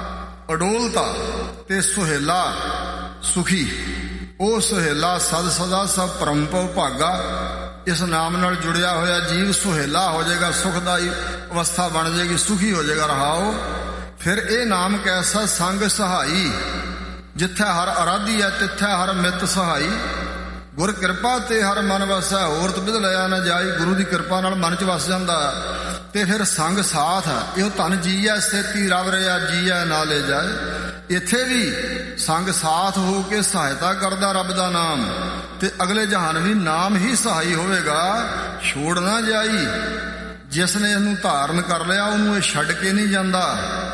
ਅਡੋਲਤਾ ਤੇ ਸੁਹੇਲਾ ਸੁਖੀ, ਉਹ ਸੁਹੇਲਾ ਸਦ ਸਦਾ ਸਭ ਪਰਮ ਭਉ ਭਾਗਾ। ਇਸ ਨਾਮ ਨਾਲ ਜੁੜਿਆ ਹੋਇਆ ਜੀਵ ਸੁਹੇਲਾ ਹੋ ਜਾਏਗਾ, ਸੁਖਦਾਈ ਅਵਸਥਾ ਬਣ ਜਾਏਗੀ, ਸੁਖੀ ਹੋ ਜਾਏਗਾ। ਰਹਾਓ ਫਿਰ ਇਹ ਨਾਮ ਕੈਸਾ ਸੰਗ ਸਹਾਈ, ਜਿੱਥੇ ਹਰ ਅਰਾਧੀ ਹੈ ਤਿੱਥੇ ਹਰ ਮਿੱਤ ਸਹਾਈ। ਗੁਰ ਕਿਰਪਾ ਤੇ ਹਰ ਮਨ ਵਸੈ, ਹੋਰ ਤਬਿਦ ਲਿਆ ਨਾ ਜਾਈ। ਗੁਰੂ ਦੀ ਕਿਰਪਾ ਨਾਲ ਮਨ 'ਚ ਵਸ ਜਾਂਦਾ। ਤੇ ਫਿਰ ਸੰਗ ਸਾਥ ਹੈ, ਇਹੋ ਧਨ ਜੀਐ ਸਥਿਤੀ ਰਵ ਰਿਆ ਜੀਐ ਨਾ ਲੈ ਜਾਏ। ਇੱਥੇ ਵੀ ਸੰਗ ਸਾਥ ਹੋ ਕੇ ਸਹਾਇਤਾ ਕਰਦਾ ਰੱਬ ਦਾ ਨਾਮ, ਤੇ ਅਗਲੇ ਜਹਾਨ ਵੀ ਨਾਮ ਹੀ ਸਹਾਈ ਹੋਵੇਗਾ। ਛੋੜ ਨਾ ਜਾਈ, ਜਿਸ ਨੇ ਇਹਨੂੰ ਧਾਰਨ ਕਰ ਲਿਆ ਉਹਨੂੰ ਇਹ ਛੱਡ ਕੇ ਨਹੀਂ ਜਾਂਦਾ।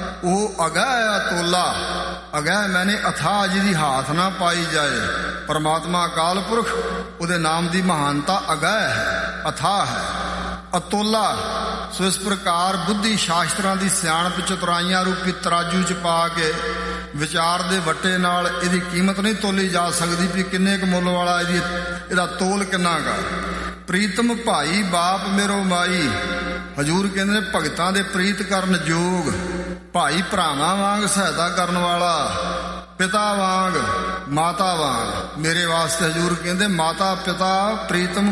ਉਹ ਅਗੈ ਅਤੋਲਾ, ਅਗੈ ਮੈਨੇ ਅਥਾਹ ਜਿਹਦੀ ਹਾਥ ਨਾ ਪਾਈ ਜਾਏ। ਪਰਮਾਤਮਾ ਅਕਾਲ ਪੁਰਖ, ਉਹਦੇ ਨਾਮ ਦੀ ਮਹਾਨਤਾ ਅਗੈ ਹੈ, ਅਥਾਹ ਹੈ, ਅਤੋਲਾ। ਸੋ ਇਸ ਪ੍ਰਕਾਰ ਬੁੱਧੀ ਸ਼ਾਸਤਰਾਂ ਦੀ ਸਿਆਣਪ ਚਤੁਰਾਈਆਂ ਰੂਪੀ ਤਰਾਜੂ 'ਚ ਪਾ ਕੇ ਵਿਚਾਰ ਦੇ ਵੱਟੇ ਨਾਲ ਇਹਦੀ ਕੀਮਤ ਨਹੀਂ ਤੋਲੀ ਜਾ ਸਕਦੀ ਵੀ ਕਿੰਨੇ ਕੁ ਮੁੱਲ ਵਾਲਾ, ਇਹਦਾ ਤੋਲ ਕਿੰਨਾ ਗਾ। ਪ੍ਰੀਤਮ ਭਾਈ ਬਾਪ ਮੇਰੋ ਮਾਈ, ਹਜ਼ੂਰ ਕਹਿੰਦੇ ਨੇ ਭਗਤਾਂ ਦੇ ਪ੍ਰੀਤ ਕਰਨ ਯੋਗ। ਭਾਈ ਭਰਾਵਾਂ ਵਾਂਗ ਸਹਾਇਤਾ ਕਰਨ ਵਾਲਾ, ਪਿਤਾ ਵਾਂਗ ਮਾਤਾ ਵਾਂਗ। ਮੇਰੇ ਵਾਸਤੇ ਹਜ਼ੂਰ ਕਹਿੰਦੇ ਮਾਤਾ ਪਿਤਾ ਪ੍ਰੀਤਮ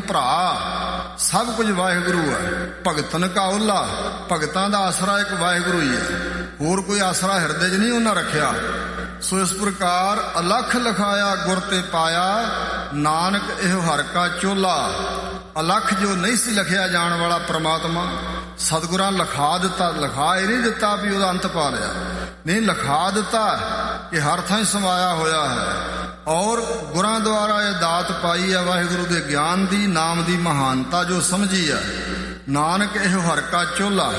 ਭਰਾ ਸਭ ਕੁਝ ਵਾਹਿਗੁਰੂ ਹੈ। ਭਗਤਨ ਕਾ ਓਲਾ, ਭਗਤਾਂ ਦਾ ਆਸਰਾ ਇੱਕ ਵਾਹਿਗੁਰੂ ਹੀ ਹੈ, ਹੋਰ ਕੋਈ ਆਸਰਾ ਹਿਰਦੇ 'ਚ ਨਹੀਂ ਉਹਨਾਂ ਰੱਖਿਆ। ਸੋ ਇਸ ਪ੍ਰਕਾਰ ਅਲਖ ਲਿਖਾਇਆ ਗੁਰ ਤੇ ਪਾਇਆ, ਨਾਨਕ ਇਹੋ ਹਰ ਕਾ ਚੋਲਾ। ਅਲਖ ਜੋ ਨਹੀਂ ਸੀ ਲਿਖਿਆ ਜਾਣ ਵਾਲਾ ਪ੍ਰਮਾਤਮਾ ਸਤਿਗੁਰਾਂ ਲਿਖਾ ਦਿੱਤਾ। ਲਿਖਾ ਇਹ ਨਹੀਂ ਦਿੱਤਾ ਵੀ ਉਹਦਾ ਅੰਤ ਪਾ ਲਿਆ, ਨਹੀਂ, ਲਿਖਾ ਦਿੱਤਾ ਕਿ ਹਰ ਥਾਂ ਸਮਾਇਆ ਹੋਇਆ ਹੈ। ਔਰ ਗੁਰਾਂ ਦੁਆਰਾ ਇਹ ਦਾਤ ਪਾਈ ਹੈ ਵਾਹਿਗੁਰੂ ਦੇ ਗਿਆਨ ਦੀ, ਨਾਮ ਦੀ ਮਹਾਨਤਾ ਜੋ ਸਮਝੀ ਹੈ। ਨਾਨਕ ਇਹੋ ਹਰ ਕਾ ਚੋਲਾ।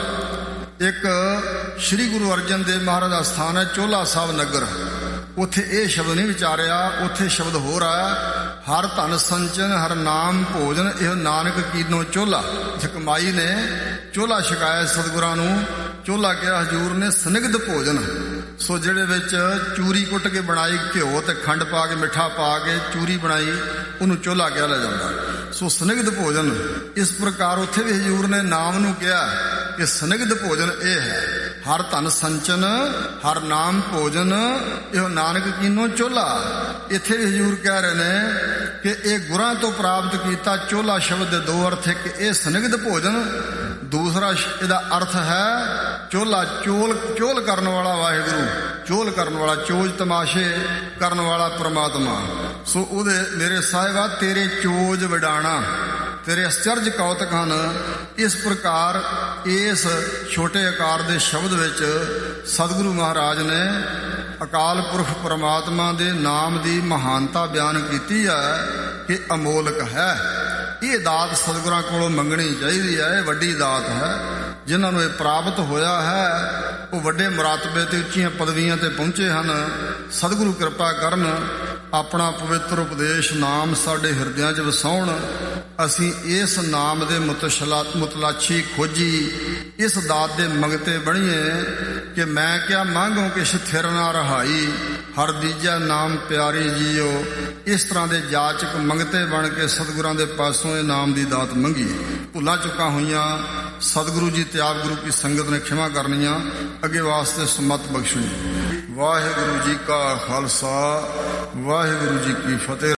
ਇੱਕ ਸ੍ਰੀ ਗੁਰੂ ਅਰਜਨ ਦੇਵ ਮਹਾਰਾਜ ਦਾ ਸਥਾਨ ਹੈ ਚੋਲਾ ਸਾਹਿਬ ਨਗਰ। ਉੱਥੇ ਇਹ ਸ਼ਬਦ ਨਹੀਂ ਵਿਚਾਰਿਆ, ਉੱਥੇ ਸ਼ਬਦ ਹੋਰ ਆਇਆ, ਹਰ ਧਨ ਸੰਚਨ ਹਰ ਨਾਮ ਭੋਜਨ ਇਹ ਨਾਨਕ ਕੀਨੋ ਚੋਲਾ। ਜਕਮਾਈ ਨੇ ਚੋਲਾ ਛਕਾਇਆ ਸਤਿਗੁਰਾਂ ਨੂੰ। ਚੋਲਾ ਕਿਹਾ ਹਜ਼ੂਰ ਨੇ ਸਨਿਗਧ ਭੋਜਨ। ਸੋ ਜਿਹੜੇ ਵਿੱਚ ਚੂਰੀ ਕੁੱਟ ਕੇ ਬਣਾਈ, ਘਿਓ ਤੇ ਖੰਡ ਪਾ ਕੇ ਮਿੱਠਾ ਪਾ ਕੇ ਚੂਰੀ ਬਣਾਈ, ਉਹਨੂੰ ਚੋਲਾ ਕਿਹਾ ਜਾਂਦਾ। ਸੋ ਸਨਿਗਧ ਭੋਜਨ। ਇਸ ਪ੍ਰਕਾਰ ਉੱਥੇ ਵੀ ਹਜ਼ੂਰ ਨੇ ਨਾਮ ਨੂੰ ਕਿਹਾ ਕਿ ਸਨਿਗਧ ਭੋਜਨ ਇਹ ਹੈ। ਹਰ ਧਨ ਸੰਚਨ ਹਰ ਨਾਮ ਭੋਜਨ ਇਹ ਨਾਨਕ ਕੀਨੋ ਚੋਲਾ। ਇੱਥੇ ਵੀ ਹਜ਼ੂਰ ਕਹਿ ਰਹੇ ਨੇ ਕਿ ਇਹ ਗੁਰਾਂ ਤੋਂ ਪ੍ਰਾਪਤ ਕੀਤਾ। ਚੋਲਾ ਸ਼ਬਦ ਦੇ ਦੋ ਅਰਥ, ਇੱਕ ਇਹ ਸਨਿਗਧ ਭੋਜਨ, ਦੂਸਰਾ ਇਹਦਾ ਅਰਥ ਹੈ ਚੋਲਾ, ਚੋਲ ਕਰਨ ਵਾਲਾ ਵਾਹਿਗੁਰੂ, ਚੋਲ ਕਰਨ ਵਾਲਾ, ਚੋਜ ਤਮਾਸ਼ੇ ਕਰਨ ਵਾਲਾ ਪ੍ਰਮਾਤਮਾ। ਸੋ ਉਹਦੇ ਮੇਰੇ ਸਾਹਿਬਾ ਤੇਰੇ ਚੋਜ ਵਿਡਾਣਾ, ਤੇਰੇ ਅਚਰਜ ਕੌਤਕ ਹਨ। ਇਸ ਪ੍ਰਕਾਰ ਇਸ ਛੋਟੇ ਆਕਾਰ ਦੇ ਸ਼ਬਦ ਵਿੱਚ ਸਤਿਗੁਰੂ ਮਹਾਰਾਜ ਨੇ ਅਕਾਲ ਪੁਰਖ ਪਰਮਾਤਮਾ ਦੇ ਨਾਮ ਦੀ ਮਹਾਨਤਾ ਬਿਆਨ ਕੀਤੀ ਹੈ ਕਿ ਅਮੋਲਕ ਹੈ। ਇਹ ਦਾਤ ਸਤਿਗੁਰਾਂ ਕੋਲੋਂ ਮੰਗਣੀ ਚਾਹੀਦੀ ਹੈ। ਇਹ ਵੱਡੀ ਦਾਤ ਹੈ। ਜਿਨ੍ਹਾਂ ਨੂੰ ਇਹ ਪ੍ਰਾਪਤ ਹੋਇਆ ਹੈ ਉਹ ਵੱਡੇ ਮੁਰਾਤਬੇ ਤੇ ਉੱਚੀਆਂ ਪਦਵੀਆਂ ਤੇ ਪਹੁੰਚੇ ਹਨ। ਸਤਿਗੁਰੂ ਕਿਰਪਾ ਕਰਨ, ਆਪਣਾ ਪਵਿੱਤਰ ਉਪਦੇਸ਼ ਨਾਮ ਸਾਡੇ ਹਿਰਦਿਆਂ 'ਚ ਵਸਾਉਣ। ਅਸੀਂ ਇਸ ਨਾਮ ਦੇ ਮੁਤਲਾਛੀ ਖੋਜੀ, ਇਸ ਦਾਤ ਦੇ ਮੰਗਤੇ ਬਣੀਏ ਕਿ ਮੈਂ ਕਿਆ ਮੰਗੋ ਕਿਛ ਥਿਰ ਨਾ ਰਹਾਈ, ਹਰ ਦੀਜਾ ਨਾਮ ਪਿਆਰੀ ਜੀਓ। ਇਸ ਤਰ੍ਹਾਂ ਦੇ ਜਾਚਕ ਮੰਗਤੇ ਬਣ ਕੇ ਸਤਿਗੁਰਾਂ ਦੇ ਪਾਸੋਂ ਇਹ ਨਾਮ ਦੀ ਦਾਤ ਮੰਗੀ। ਭੁੱਲਾਂ ਚੁੱਕਾਂ ਹੋਈਆਂ ਸਤਿਗੁਰੂ ਜੀ ਤੇ ਆਪ ਗੁਰੂ ਕੀ ਸੰਗਤ ਨੇ ਖਿਮਾ ਕਰਨੀਆਂ, ਅੱਗੇ ਵਾਸਤੇ ਸਮਤ ਬਖਸ਼ਣੀ। ਵਾਹਿਗੁਰੂ ਜੀ ਕਾ ਖਾਲਸਾ, ਵਾਹਿਗੁਰੂ ਜੀ ਕੀ ਫਤਿਹ।